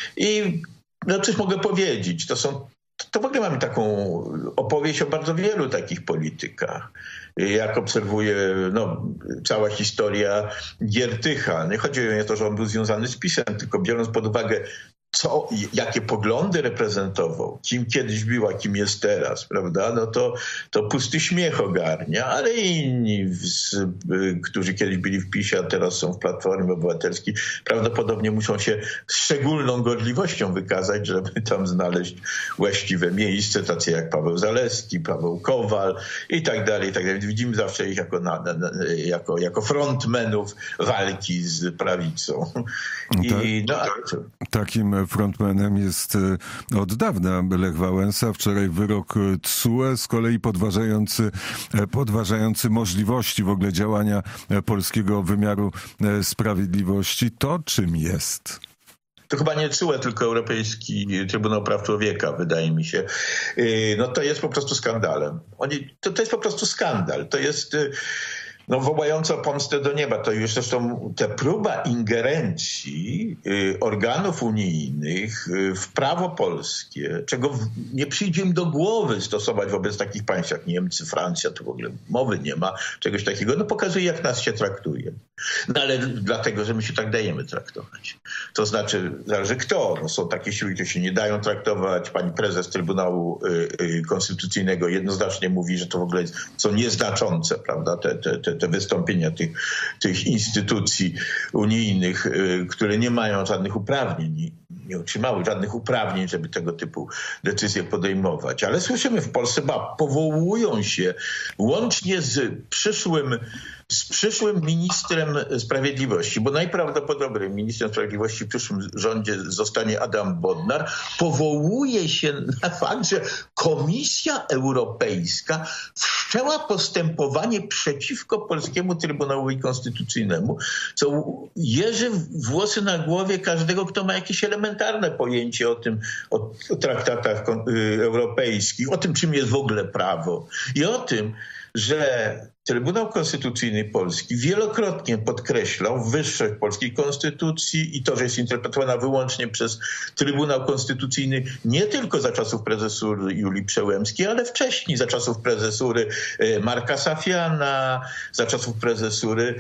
I no coś mogę powiedzieć, to są, to w ogóle mamy taką opowieść o bardzo wielu takich politykach. Jak obserwuję, no, cała historia Giertycha. Nie chodzi o to, że on był związany z PiS-em, tylko biorąc pod uwagę, co, jakie poglądy reprezentował, kim kiedyś był, a kim jest teraz, prawda? No to, to pusty śmiech ogarnia, ale inni, z, którzy kiedyś byli w PiS-ie, a teraz są w Platformie Obywatelskiej, prawdopodobnie muszą się z szczególną gorliwością wykazać, żeby tam znaleźć właściwe miejsce, tacy jak Paweł Zalewski, Paweł Kowal i tak dalej, i tak dalej. Widzimy zawsze ich jako, na, na, jako, jako frontmenów walki z prawicą. I, no, a, takim frontmanem jest od dawna Lech Wałęsa. Wczoraj wyrok T S U E, z kolei podważający, podważający możliwości w ogóle działania polskiego wymiaru sprawiedliwości. To czym jest? To chyba nie T S U E, tylko Europejski Trybunał Praw Człowieka, wydaje mi się. No to jest po prostu skandalem. Oni, to, to jest po prostu skandal. To jest... No, wołająco pomstę do nieba. To już zresztą ta próba ingerencji y, organów unijnych y, w prawo polskie, czego w, nie przyjdzie im do głowy stosować wobec takich państw jak Niemcy, Francja, tu w ogóle mowy nie ma, czegoś takiego, no pokazuje, jak nas się traktuje. No ale dlatego, że my się tak dajemy traktować. To znaczy, zależy kto. No, są takie siły, które się nie dają traktować. Pani prezes Trybunału y, y, Konstytucyjnego jednoznacznie mówi, że to w ogóle są nieznaczące, prawda, te, te, te te wystąpienia tych, tych instytucji unijnych, y, które nie mają żadnych uprawnień, nie, nie otrzymały żadnych uprawnień, żeby tego typu decyzje podejmować. Ale słyszymy w Polsce, ba, powołują się łącznie z przyszłym z przyszłym ministrem sprawiedliwości, bo najprawdopodobniej ministrem sprawiedliwości w przyszłym rządzie zostanie Adam Bodnar, powołuje się na fakt, że Komisja Europejska wszczęła postępowanie przeciwko Polskiemu Trybunałowi Konstytucyjnemu, co jeży włosy na głowie każdego, kto ma jakieś elementarne pojęcie o tym, o, o traktatach europejskich, o tym, czym jest w ogóle prawo i o tym, że Trybunał Konstytucyjny Polski wielokrotnie podkreślał wyższość polskiej konstytucji i to, że jest interpretowana wyłącznie przez Trybunał Konstytucyjny nie tylko za czasów prezesury Julii Przełębskiej, ale wcześniej, za czasów prezesury Marka Safiana, za czasów prezesury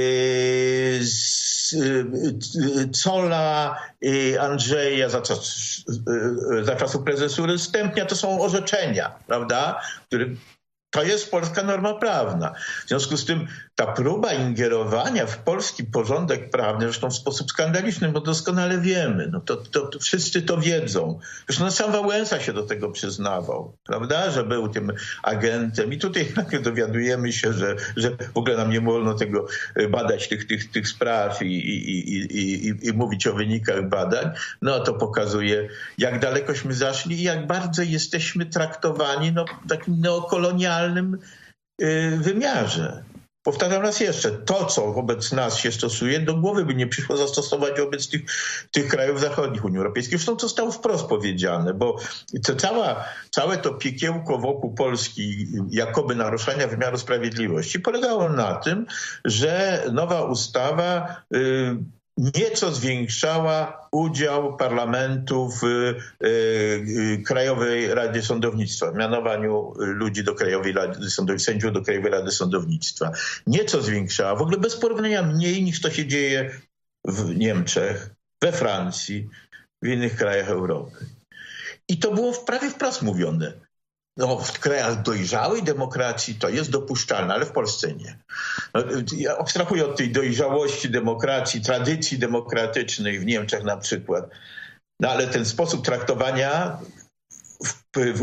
Cola, Andrzeja, za, czas, za czasów prezesury Stępnia. To są orzeczenia, prawda, które to jest polska norma prawna. W związku z tym ta próba ingerowania w polski porządek prawny, zresztą w sposób skandaliczny, bo doskonale wiemy, no to, to, to wszyscy to wiedzą. Zresztą sam Wałęsa się do tego przyznawał, prawda, że był tym agentem. I tutaj nagle dowiadujemy się, że, że w ogóle nam nie wolno tego badać, tych, tych, tych spraw i, i, i, i, i mówić o wynikach badań. No to pokazuje, jak dalekośmy zaszli i jak bardzo jesteśmy traktowani no, w takim neokolonialnym y, wymiarze. Powtarzam raz jeszcze, to co wobec nas się stosuje, do głowy by nie przyszło zastosować wobec tych, tych krajów zachodnich Unii Europejskiej. Zresztą to zostało wprost powiedziane, bo to cała, całe to piekiełko wokół Polski, jakoby naruszania wymiaru sprawiedliwości, polegało na tym, że nowa ustawa y, nieco zwiększała udział parlamentu w y, y, Krajowej Radzie Sądownictwa, w mianowaniu ludzi do Krajowej Rady Sądownictwa, sędziów do Krajowej Rady Sądownictwa. Nieco zwiększała, w ogóle bez porównania mniej niż to się dzieje w Niemczech, we Francji, w innych krajach Europy. I to było prawie wprost mówione. No, w krajach dojrzałej demokracji to jest dopuszczalne, ale w Polsce nie. No, ja abstrahuję od tej dojrzałości demokracji, tradycji demokratycznej w Niemczech na przykład. No ale ten sposób traktowania w,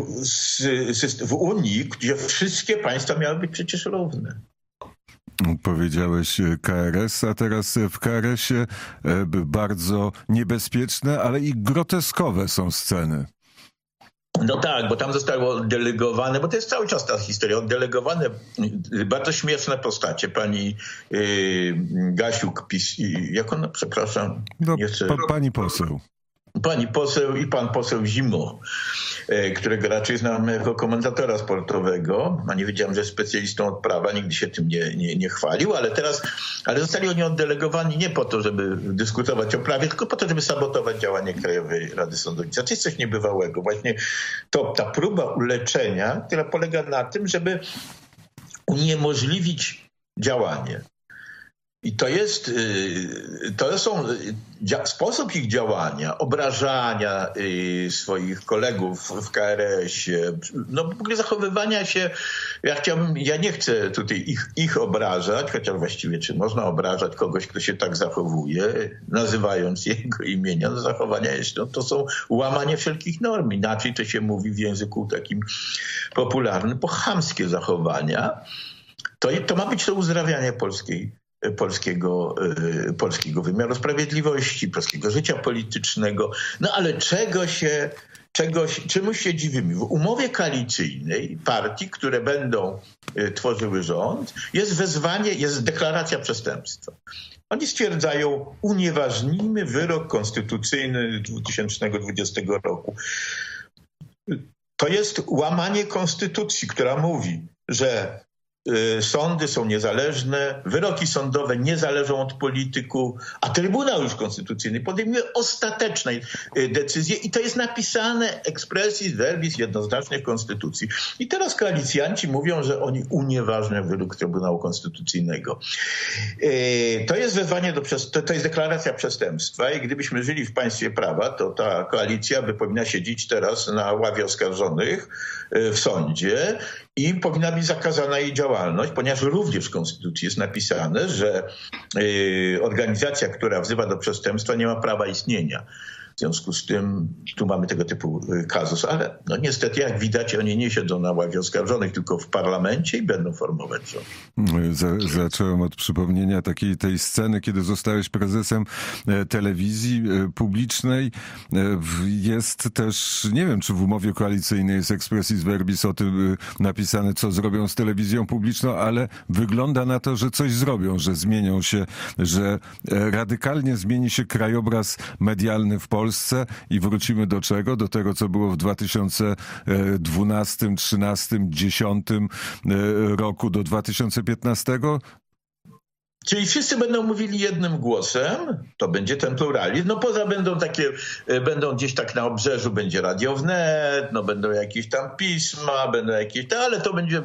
w, w Unii, gdzie wszystkie państwa miały być przecież równe. Powiedziałeś K R S, a teraz w K R S-ie bardzo niebezpieczne, ale i groteskowe są sceny. No tak, bo tam zostało oddelegowane, bo to jest cały czas ta historia, oddelegowane bardzo śmieszne postacie. Pani yy, Gasiuk, PiS, jak ona, przepraszam? No, jeszcze... pa, pani poseł. pani poseł i pan poseł Zimo, którego raczej znam jako komentatora sportowego, a nie wiedziałem, że jest specjalistą od prawa, nigdy się tym nie, nie, nie chwalił, ale teraz, ale zostali oni oddelegowani nie po to, żeby dyskutować o prawie, tylko po to, żeby sabotować działanie Krajowej Rady Sądownictwa. To jest coś niebywałego. Właśnie to, ta próba uleczenia, która polega na tym, żeby uniemożliwić działanie. I to jest, to są sposób ich działania, obrażania swoich kolegów w K R S-ie, no w ogóle zachowywania się, ja chciałbym, ja nie chcę tutaj ich, ich obrażać, chociaż właściwie czy można obrażać kogoś, kto się tak zachowuje, nazywając jego imienia, no zachowania jest, no to są łamanie wszelkich norm, inaczej to się mówi w języku takim popularnym, po chamskie zachowania. To, to ma być to uzdrawianie polskiej Polskiego, polskiego wymiaru sprawiedliwości, polskiego życia politycznego. No ale czego się, czegoś, czemuś się dziwimy? W umowie koalicyjnej partii, które będą tworzyły rząd, jest wezwanie, jest deklaracja przestępstwa. Oni stwierdzają, unieważnimy wyrok konstytucyjny dwa tysiące dwudziestego roku. To jest łamanie konstytucji, która mówi, że sądy są niezależne, wyroki sądowe nie zależą od polityków, a Trybunał już Konstytucyjny podejmuje ostateczne decyzje i to jest napisane expressis verbis jednoznacznie w Konstytucji. I teraz koalicjanci mówią, że oni unieważnią wyrok Trybunału Konstytucyjnego. To jest wezwanie do przestępstwa, to jest deklaracja przestępstwa i gdybyśmy żyli w państwie prawa, to ta koalicja by powinna siedzieć teraz na ławie oskarżonych w sądzie i powinna być zakazana jej działalność, ponieważ również w Konstytucji jest napisane, że y, organizacja, która wzywa do przestępstwa, nie ma prawa istnienia. W związku z tym tu mamy tego typu kazus, ale no niestety jak widać oni nie siedzą na ławie oskarżonych, tylko w parlamencie i będą formować rząd. Za, zacząłem od przypomnienia takiej tej sceny, kiedy zostałeś prezesem telewizji publicznej. Jest też, nie wiem, czy w umowie koalicyjnej jest expressis verbis o tym napisane, co zrobią z telewizją publiczną, ale wygląda na to, że coś zrobią, że zmienią się, że radykalnie zmieni się krajobraz medialny w Polsce. I wrócimy do czego? Do tego, co było w dwa tysiące dwunastym, trzynastym, dziesiątym roku do dwa tysiące piętnastego? Czyli wszyscy będą mówili jednym głosem, to będzie ten pluralizm. No poza będą takie, będą gdzieś tak na obrzeżu, będzie Radio Wnet, no będą jakieś tam pisma, będą jakieś, no, ale to będzie,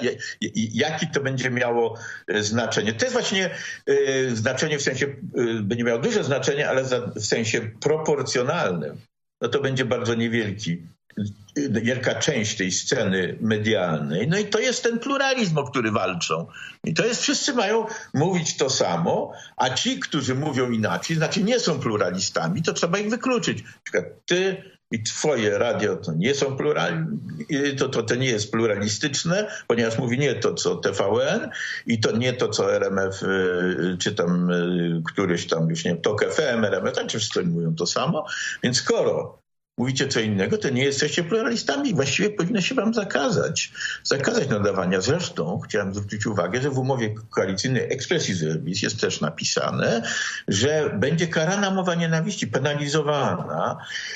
jaki to będzie miało znaczenie. To jest właśnie y, znaczenie w sensie, y, będzie miało duże znaczenie, ale za, w sensie proporcjonalnym. No to będzie bardzo niewielki. Wielka część tej sceny medialnej. No i to jest ten pluralizm, o który walczą. I to jest, wszyscy mają mówić to samo, a ci, którzy mówią inaczej, znaczy nie są pluralistami, to trzeba ich wykluczyć. Na przykład ty i twoje radio to nie są plural, to, to, to nie jest pluralistyczne, ponieważ mówi nie to, co T V N i to nie to, co R M F, czy tam któryś tam, już nie wiem, Tok F M, R M F, czy wszyscy mówią to samo. Więc skoro mówicie co innego, to nie jesteście pluralistami. Właściwie powinno się wam zakazać. Zakazać nadawania. Zresztą chciałem zwrócić uwagę, że w umowie koalicyjnej expressis verbis jest też napisane, że będzie karana mowa nienawiści, penalizowana,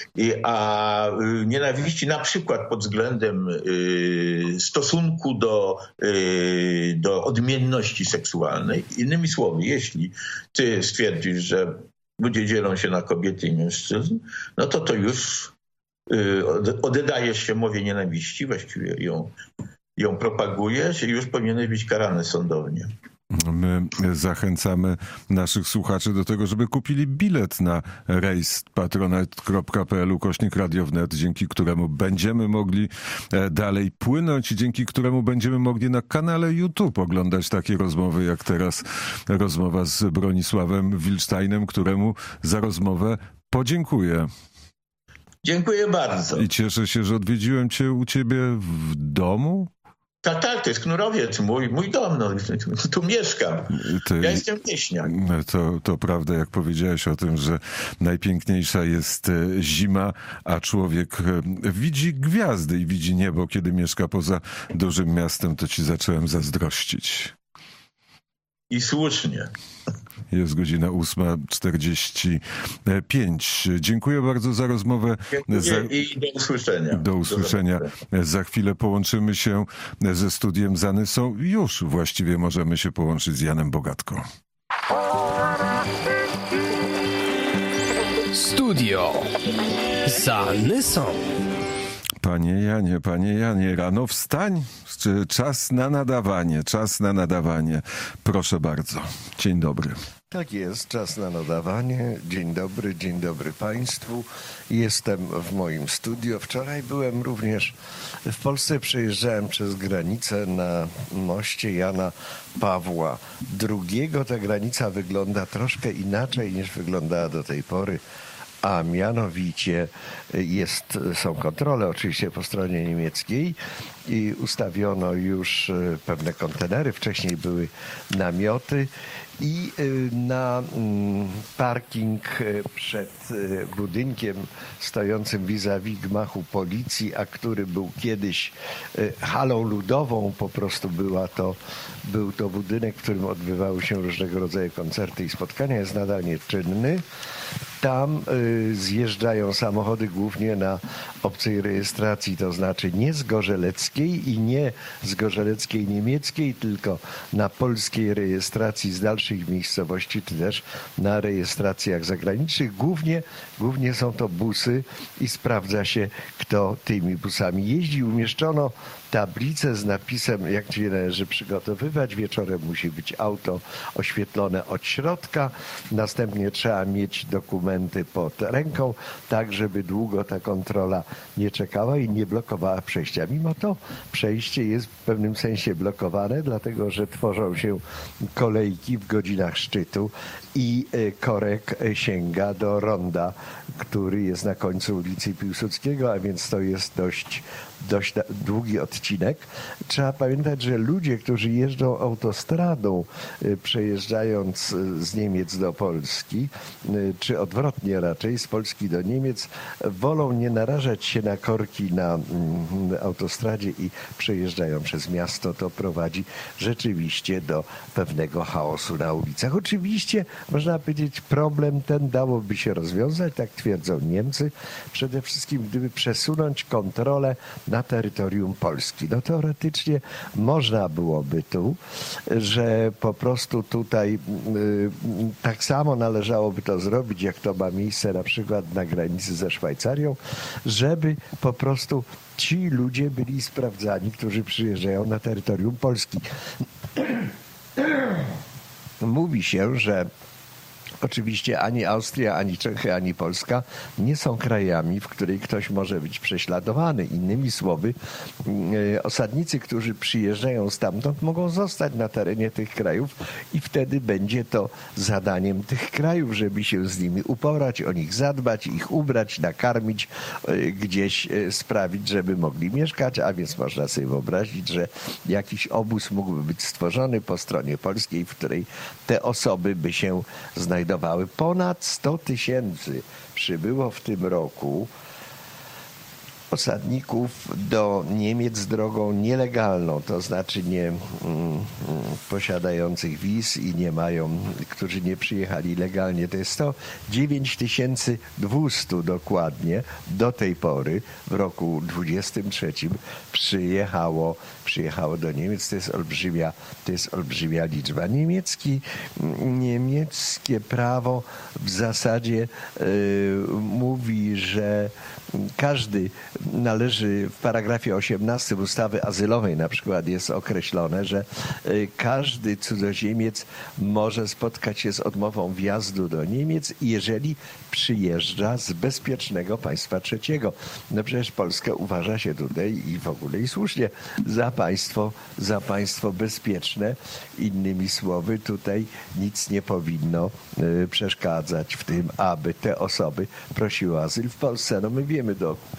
a nienawiści na przykład pod względem stosunku do, do odmienności seksualnej. Innymi słowy, jeśli ty stwierdzisz, że ludzie dzielą się na kobiety i mężczyzn, no to to już y, oddajesz się mowie nienawiści, właściwie ją, ją propagujesz i już powinieneś być karany sądownie. My zachęcamy naszych słuchaczy do tego, żeby kupili bilet na rejs patronite kropka p l ukośnik Radio Wnet, dzięki któremu będziemy mogli dalej płynąć i dzięki któremu będziemy mogli na kanale YouTube oglądać takie rozmowy, jak teraz rozmowa z Bronisławem Wilsteinem, któremu za rozmowę podziękuję. Dziękuję bardzo. I cieszę się, że odwiedziłem cię u ciebie w domu. Tak, tak, to jest Knurowiec, mój, mój dom, no, tu mieszkam. Ty, ja jestem wieśniak. To, to prawda, jak powiedziałeś o tym, że najpiękniejsza jest zima, a człowiek widzi gwiazdy i widzi niebo, kiedy mieszka poza dużym miastem, to ci zacząłem zazdrościć. I słusznie. Jest godzina ósma czterdzieści pięć. Dziękuję bardzo za rozmowę. Za... I do usłyszenia. Do usłyszenia. Do za chwilę połączymy się ze studiem z Anysą. Już właściwie możemy się połączyć z Janem Bogatko. Studio z Anysą. Panie Janie, panie Janie, rano wstań. Czas na nadawanie, czas na nadawanie. Proszę bardzo. Dzień dobry. Tak jest, czas na nadawanie. Dzień dobry, dzień dobry Państwu. Jestem w moim studio. Wczoraj byłem również w Polsce, przejeżdżałem przez granicę na moście Jana Pawła drugiego. Ta granica wygląda troszkę inaczej niż wyglądała do tej pory. A mianowicie jest, są kontrole oczywiście po stronie niemieckiej i ustawiono już pewne kontenery, wcześniej były namioty i na parking przed budynkiem stojącym vis-a-vis gmachu policji, a który był kiedyś halą ludową, po prostu była to, był to budynek, w którym odbywały się różnego rodzaju koncerty i spotkania, jest nadal nieczynny. Tam y, zjeżdżają samochody głównie na obcej rejestracji, to znaczy nie z gorzeleckiej i nie z gorzeleckiej niemieckiej, tylko na polskiej rejestracji z dalszych miejscowości, czy też na rejestracjach zagranicznych. Głównie, głównie są to busy i sprawdza się, kto tymi busami jeździ. Umieszczono tablicę z napisem, jak się należy przygotowywać. Wieczorem musi być auto oświetlone od środka. Następnie trzeba mieć dokumenty pod ręką, tak żeby długo ta kontrola nie czekała i nie blokowała przejścia. Mimo to przejście jest w pewnym sensie blokowane, dlatego że tworzą się kolejki w godzinach szczytu i korek sięga do ronda, który jest na końcu ulicy Piłsudskiego, a więc to jest dość dość długi odcinek. Trzeba pamiętać, że ludzie, którzy jeżdżą autostradą, przejeżdżając z Niemiec do Polski, czy odwrotnie raczej, z Polski do Niemiec, wolą nie narażać się na korki na autostradzie i przejeżdżają przez miasto. To prowadzi rzeczywiście do pewnego chaosu na ulicach. Oczywiście, można powiedzieć, problem ten dałoby się rozwiązać, tak twierdzą Niemcy, przede wszystkim gdyby przesunąć kontrolę na terytorium Polski. No teoretycznie można byłoby tu, że po prostu tutaj y, tak samo należałoby to zrobić, jak to ma miejsce na przykład na granicy ze Szwajcarią, żeby po prostu ci ludzie byli sprawdzani, którzy przyjeżdżają na terytorium Polski. Mówi się, że oczywiście ani Austria, ani Czechy, ani Polska nie są krajami, w których ktoś może być prześladowany. Innymi słowy, osadnicy, którzy przyjeżdżają stamtąd, mogą zostać na terenie tych krajów i wtedy będzie to zadaniem tych krajów, żeby się z nimi uporać, o nich zadbać, ich ubrać, nakarmić, gdzieś sprawić, żeby mogli mieszkać, a więc można sobie wyobrazić, że jakiś obóz mógłby być stworzony po stronie polskiej, w której te osoby by się znajdowały. Ponad sto tysięcy przybyło w tym roku osadników do Niemiec drogą nielegalną, to znaczy nie mm, posiadających wiz i nie mają, którzy nie przyjechali legalnie. To jest sto dziewięć tysięcy dwieście dokładnie do tej pory w roku dwudziestym trzecim przyjechało, przyjechało do Niemiec. To jest olbrzymia, to jest olbrzymia liczba. Niemiecki, niemieckie prawo w zasadzie y, mówi, że każdy należy, w paragrafie osiemnastym ustawy azylowej na przykład jest określone, że każdy cudzoziemiec może spotkać się z odmową wjazdu do Niemiec, jeżeli przyjeżdża z bezpiecznego państwa trzeciego. No przecież Polskę uważa się tutaj i w ogóle i słusznie za państwo, za państwo bezpieczne. Innymi słowy, tutaj nic nie powinno y, przeszkadzać w tym, aby te osoby prosiły azyl w Polsce. No my wiemy do, dobrze,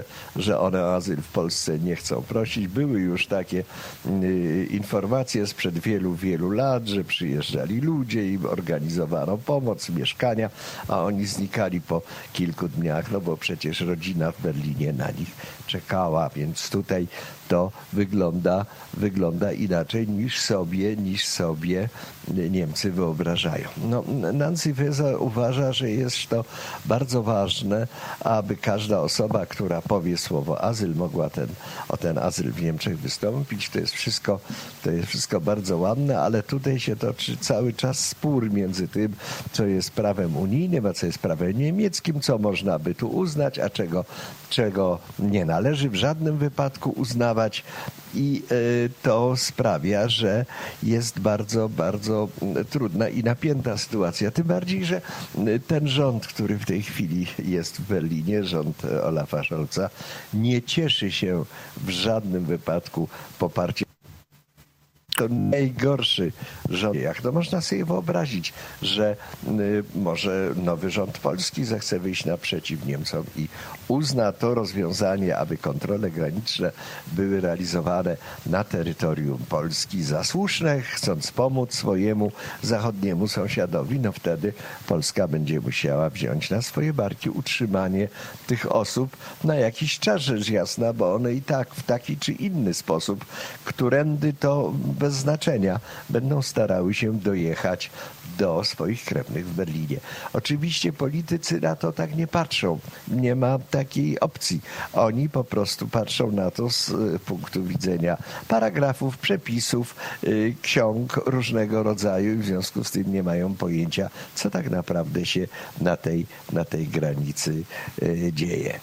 że one o azyl w Polsce nie chcą prosić. Były już takie y, informacje sprzed wielu, wielu lat, że przyjeżdżali ludzie i organizowano pomoc, mieszkania, a oni znikali po kilku dniach, no bo przecież rodzina w Berlinie na nich czekała, więc tutaj to wygląda, wygląda inaczej niż sobie, niż sobie Niemcy wyobrażają. No, Nancy Faeser uważa, że jest to bardzo ważne, aby każda osoba, która powie słowo azyl, mogła ten, o ten azyl w Niemczech wystąpić. To jest wszystko, to jest wszystko bardzo ładne, ale tutaj się toczy cały czas spór między tym, co jest prawem unijnym, a co jest prawem niemieckim, co można by tu uznać, a czego, czego nie należy w żadnym wypadku uznawać. I to sprawia, że jest bardzo, bardzo trudna i napięta sytuacja. Tym bardziej, że ten rząd, który w tej chwili jest w Berlinie, rząd Olafa Scholza, nie cieszy się w żadnym wypadku poparciem. To najgorszy rząd. Jak to można sobie wyobrazić, że y, może nowy rząd polski zechce wyjść naprzeciw Niemcom i uzna to rozwiązanie, aby kontrole graniczne były realizowane na terytorium Polski za słuszne, chcąc pomóc swojemu zachodniemu sąsiadowi, no wtedy Polska będzie musiała wziąć na swoje barki utrzymanie tych osób na jakiś czas, rzecz jasna, bo one i tak w taki czy inny sposób, którędy to bez znaczenia, będą starały się dojechać do swoich krewnych w Berlinie. Oczywiście politycy na to tak nie patrzą. Nie ma takiej opcji. Oni po prostu patrzą na to z punktu widzenia paragrafów, przepisów, ksiąg różnego rodzaju i w związku z tym nie mają pojęcia, co tak naprawdę się na tej, na tej granicy dzieje.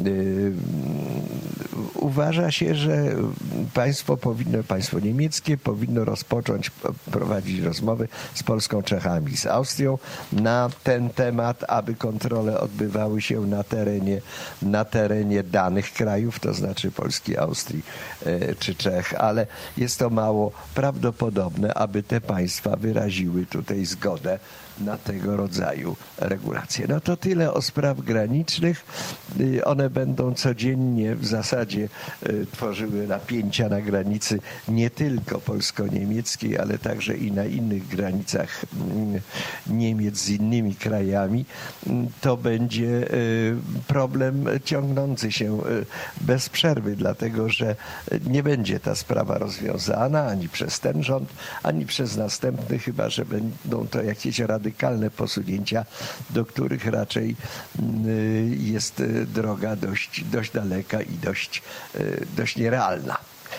Uważa się, że państwo powinno, państwo niemieckie powinno rozpocząć, prowadzić rozmowy z Polską, Czechami, z Austrią na ten temat, aby kontrole odbywały się na terenie, na terenie danych krajów, to znaczy Polski, Austrii czy Czech, ale jest to mało prawdopodobne, aby te państwa wyraziły tutaj zgodę na tego rodzaju regulacje. No to tyle o spraw granicznych. One będą codziennie w zasadzie tworzyły napięcia na granicy nie tylko polsko-niemieckiej, ale także i na innych granicach Niemiec z innymi krajami. To będzie problem ciągnący się bez przerwy, dlatego że nie będzie ta sprawa rozwiązana ani przez ten rząd, ani przez następny, chyba że będą to jakieś rady radykalne posunięcia, do których raczej jest droga dość, dość daleka i dość, dość nierealna.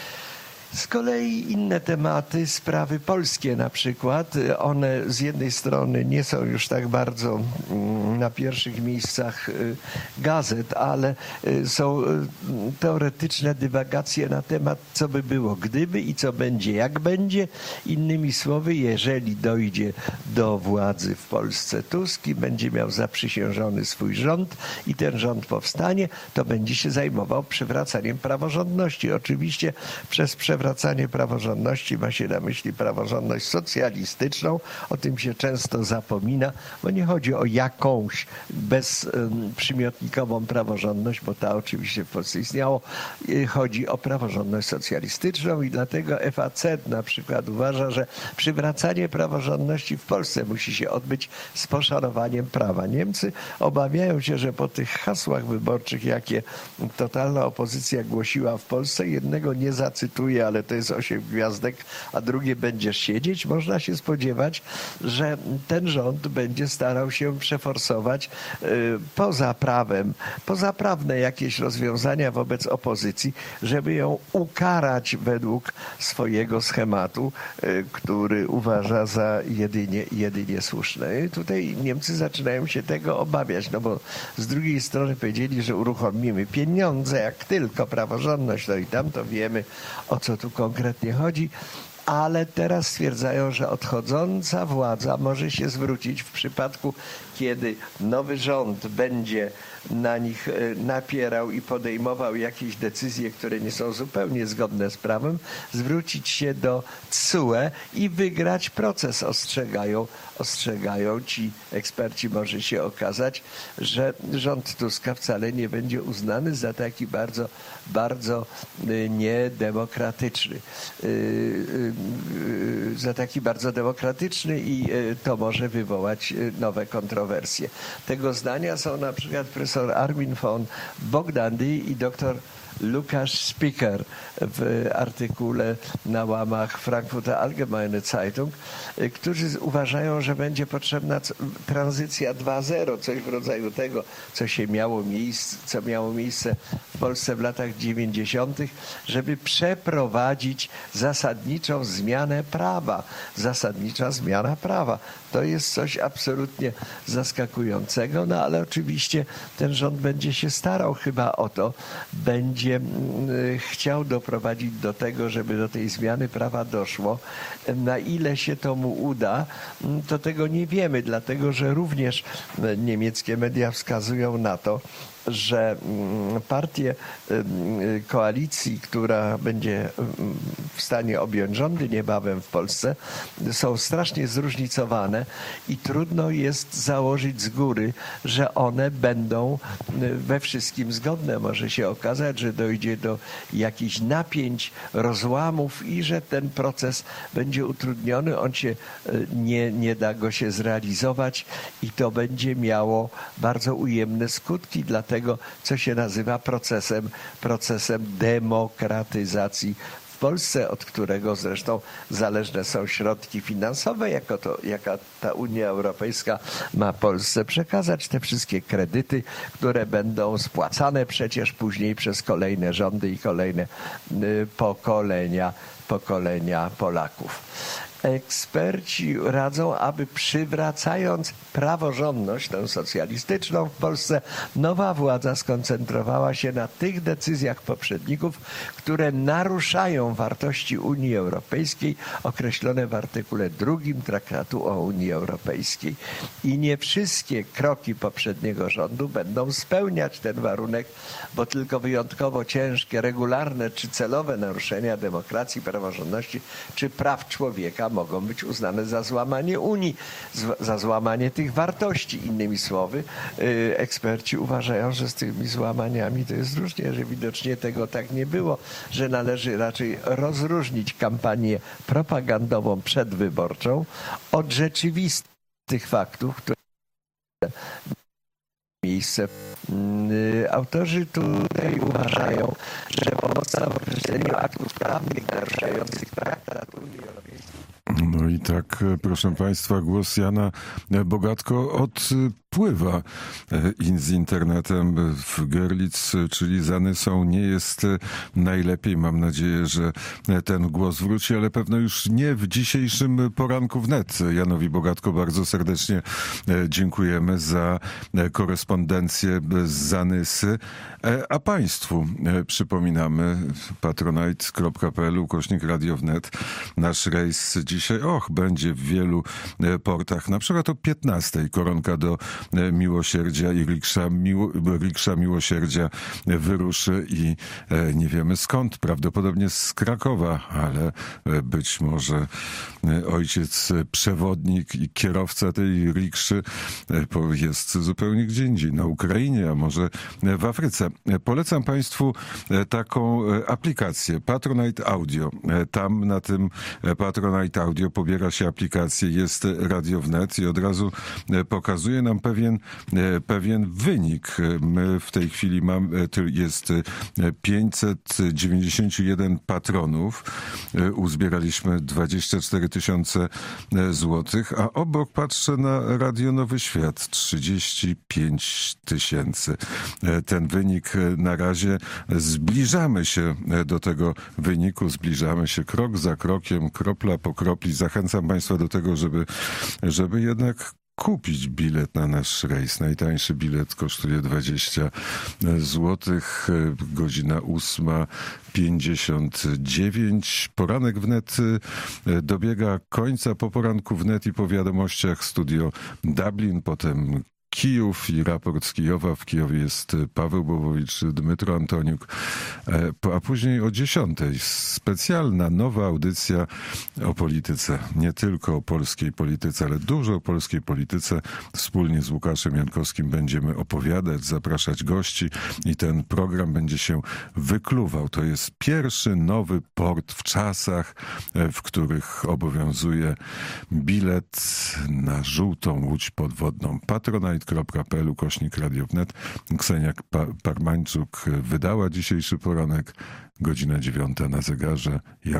Z kolei inne tematy, sprawy polskie na przykład, one z jednej strony nie są już tak bardzo na pierwszych miejscach gazet, ale są teoretyczne dywagacje na temat, co by było gdyby i co będzie jak będzie. Innymi słowy, jeżeli dojdzie do władzy w Polsce Tusk i będzie miał zaprzysiężony swój rząd i ten rząd powstanie, to będzie się zajmował przywracaniem praworządności. Oczywiście przez przywracanie praworządności ma się na myśli praworządność socjalistyczną. O tym się często zapomina, bo nie chodzi o jakąś bezprzymiotnikową praworządność, bo ta oczywiście w Polsce istniało. Chodzi o praworządność socjalistyczną i dlatego F A C na przykład uważa, że przywracanie praworządności w Polsce musi się odbyć z poszanowaniem prawa. Niemcy obawiają się, że po tych hasłach wyborczych, jakie totalna opozycja głosiła w Polsce, jednego nie zacytuję, ale to jest osiem gwiazdek, a drugie będziesz siedzieć, można się spodziewać, że ten rząd będzie starał się przeforsować y, poza prawem, pozaprawne jakieś rozwiązania wobec opozycji, żeby ją ukarać według swojego schematu, y, który uważa za jedynie, jedynie słuszny. I tutaj Niemcy zaczynają się tego obawiać, no bo z drugiej strony powiedzieli, że uruchomimy pieniądze, jak tylko praworządność, no i tam to wiemy, o co tu konkretnie chodzi, ale teraz stwierdzają, że odchodząca władza może się zwrócić w przypadku, kiedy nowy rząd będzie na nich napierał i podejmował jakieś decyzje, które nie są zupełnie zgodne z prawem, zwrócić się do T S U E i wygrać proces. Ostrzegają, ostrzegają ci eksperci. Może się okazać, że rząd Tuska wcale nie będzie uznany za taki bardzo, bardzo niedemokratyczny. Za taki bardzo demokratyczny i to może wywołać nowe kontrowersje. Tego zdania są na przykład profesor Armin von Bogdandy i doktor Lukasz Spiker w artykule na łamach Frankfurter Allgemeine Zeitung, którzy uważają, że będzie potrzebna tranzycja dwa zero, coś w rodzaju tego, co się miało miejsce, co miało miejsce w Polsce w latach dziewięćdziesiątych, żeby przeprowadzić zasadniczą zmianę prawa. Zasadnicza zmiana prawa. To jest coś absolutnie zaskakującego, no ale oczywiście ten rząd będzie się starał chyba o to, będzie chciał doprowadzić do tego, żeby do tej zmiany prawa doszło. Na ile się to mu uda, to tego nie wiemy, dlatego że również niemieckie media wskazują na to, że partie koalicji, która będzie w stanie objąć rządy niebawem w Polsce, są strasznie zróżnicowane i trudno jest założyć z góry, że one będą we wszystkim zgodne. Może się okazać, że dojdzie do jakichś napięć, rozłamów i że ten proces będzie utrudniony. On się nie, nie da go się zrealizować i to będzie miało bardzo ujemne skutki dla tego, co się nazywa procesem, procesem demokratyzacji w Polsce, od którego zresztą zależne są środki finansowe, jako to, jaka ta Unia Europejska ma Polsce przekazać, te wszystkie kredyty, które będą spłacane przecież później przez kolejne rządy i kolejne y, pokolenia, pokolenia Polaków. Eksperci radzą, aby przywracając praworządność, tę socjalistyczną w Polsce, nowa władza skoncentrowała się na tych decyzjach poprzedników, które naruszają wartości Unii Europejskiej określone w artykule drugim Traktatu o Unii Europejskiej. I nie wszystkie kroki poprzedniego rządu będą spełniać ten warunek, bo tylko wyjątkowo ciężkie, regularne czy celowe naruszenia demokracji, praworządności czy praw człowieka mogą być uznane za złamanie Unii, za złamanie tych wartości. Innymi słowy, eksperci uważają, że z tymi złamaniami to jest różnie, że widocznie tego tak nie było, że należy raczej rozróżnić kampanię propagandową przedwyborczą od rzeczywistych faktów, które miejsce. Autorzy tutaj uważają, że pomocna w określeniu aktów prawnych naruszających traktat Unii Europejskiej. No i tak, proszę Państwa, głos Jana Bogatko odpływa z internetem w Görlitz, czyli Zanysą. Nie jest najlepiej. Mam nadzieję, że ten głos wróci, ale pewno już nie w dzisiejszym poranku wnet. Janowi Bogatko bardzo serdecznie dziękujemy za korespondencję z Zanysy. A Państwu przypominamy patronite kropka p l ukośnik radio wnet. Nasz rejs dzisiaj, och, będzie w wielu portach. Na przykład o piętnastej koronka do Miłosierdzia i riksza, miło, riksza Miłosierdzia wyruszy i nie wiemy skąd, prawdopodobnie z Krakowa, ale być może ojciec przewodnik i kierowca tej rikszy jest zupełnie gdzie indziej, na Ukrainie, a może w Afryce. Polecam Państwu taką aplikację Patronite Audio. Tam na tym Patronite Audio pobiera się aplikację, jest Radio Wnet i od razu pokazuje nam pewien, pewien wynik. My w tej chwili mamy, jest pięćset dziewięćdziesiąt jeden patronów. Uzbieraliśmy dwadzieścia cztery tysiące złotych, a obok patrzę na Radio Nowy Świat, trzydzieści pięć tysięcy. Ten wynik na razie, zbliżamy się do tego wyniku, zbliżamy się krok za krokiem, kropla po kropli. Zachęcam Państwa do tego, żeby, żeby jednak kupić bilet na nasz rejs. Najtańszy bilet kosztuje dwadzieścia złotych. Godzina ósma pięćdziesiąt dziewięć. Poranek wnet dobiega końca. Po poranku wnet i po wiadomościach studio Dublin, potem Kijów i raport z Kijowa. W Kijowie jest Paweł Bobowicz, Dmytro Antoniuk, a później o dziesiątej specjalna, nowa audycja o polityce. Nie tylko o polskiej polityce, ale dużo o polskiej polityce. Wspólnie z Łukaszem Jankowskim będziemy opowiadać, zapraszać gości i ten program będzie się wykluwał. To jest pierwszy nowy port w czasach, w których obowiązuje bilet na żółtą łódź podwodną. Patronite kropka p l ukośnik radio kropka net. Ksenia Parmańczuk wydała dzisiejszy poranek. Godzina dziewiąta na zegarze. Ja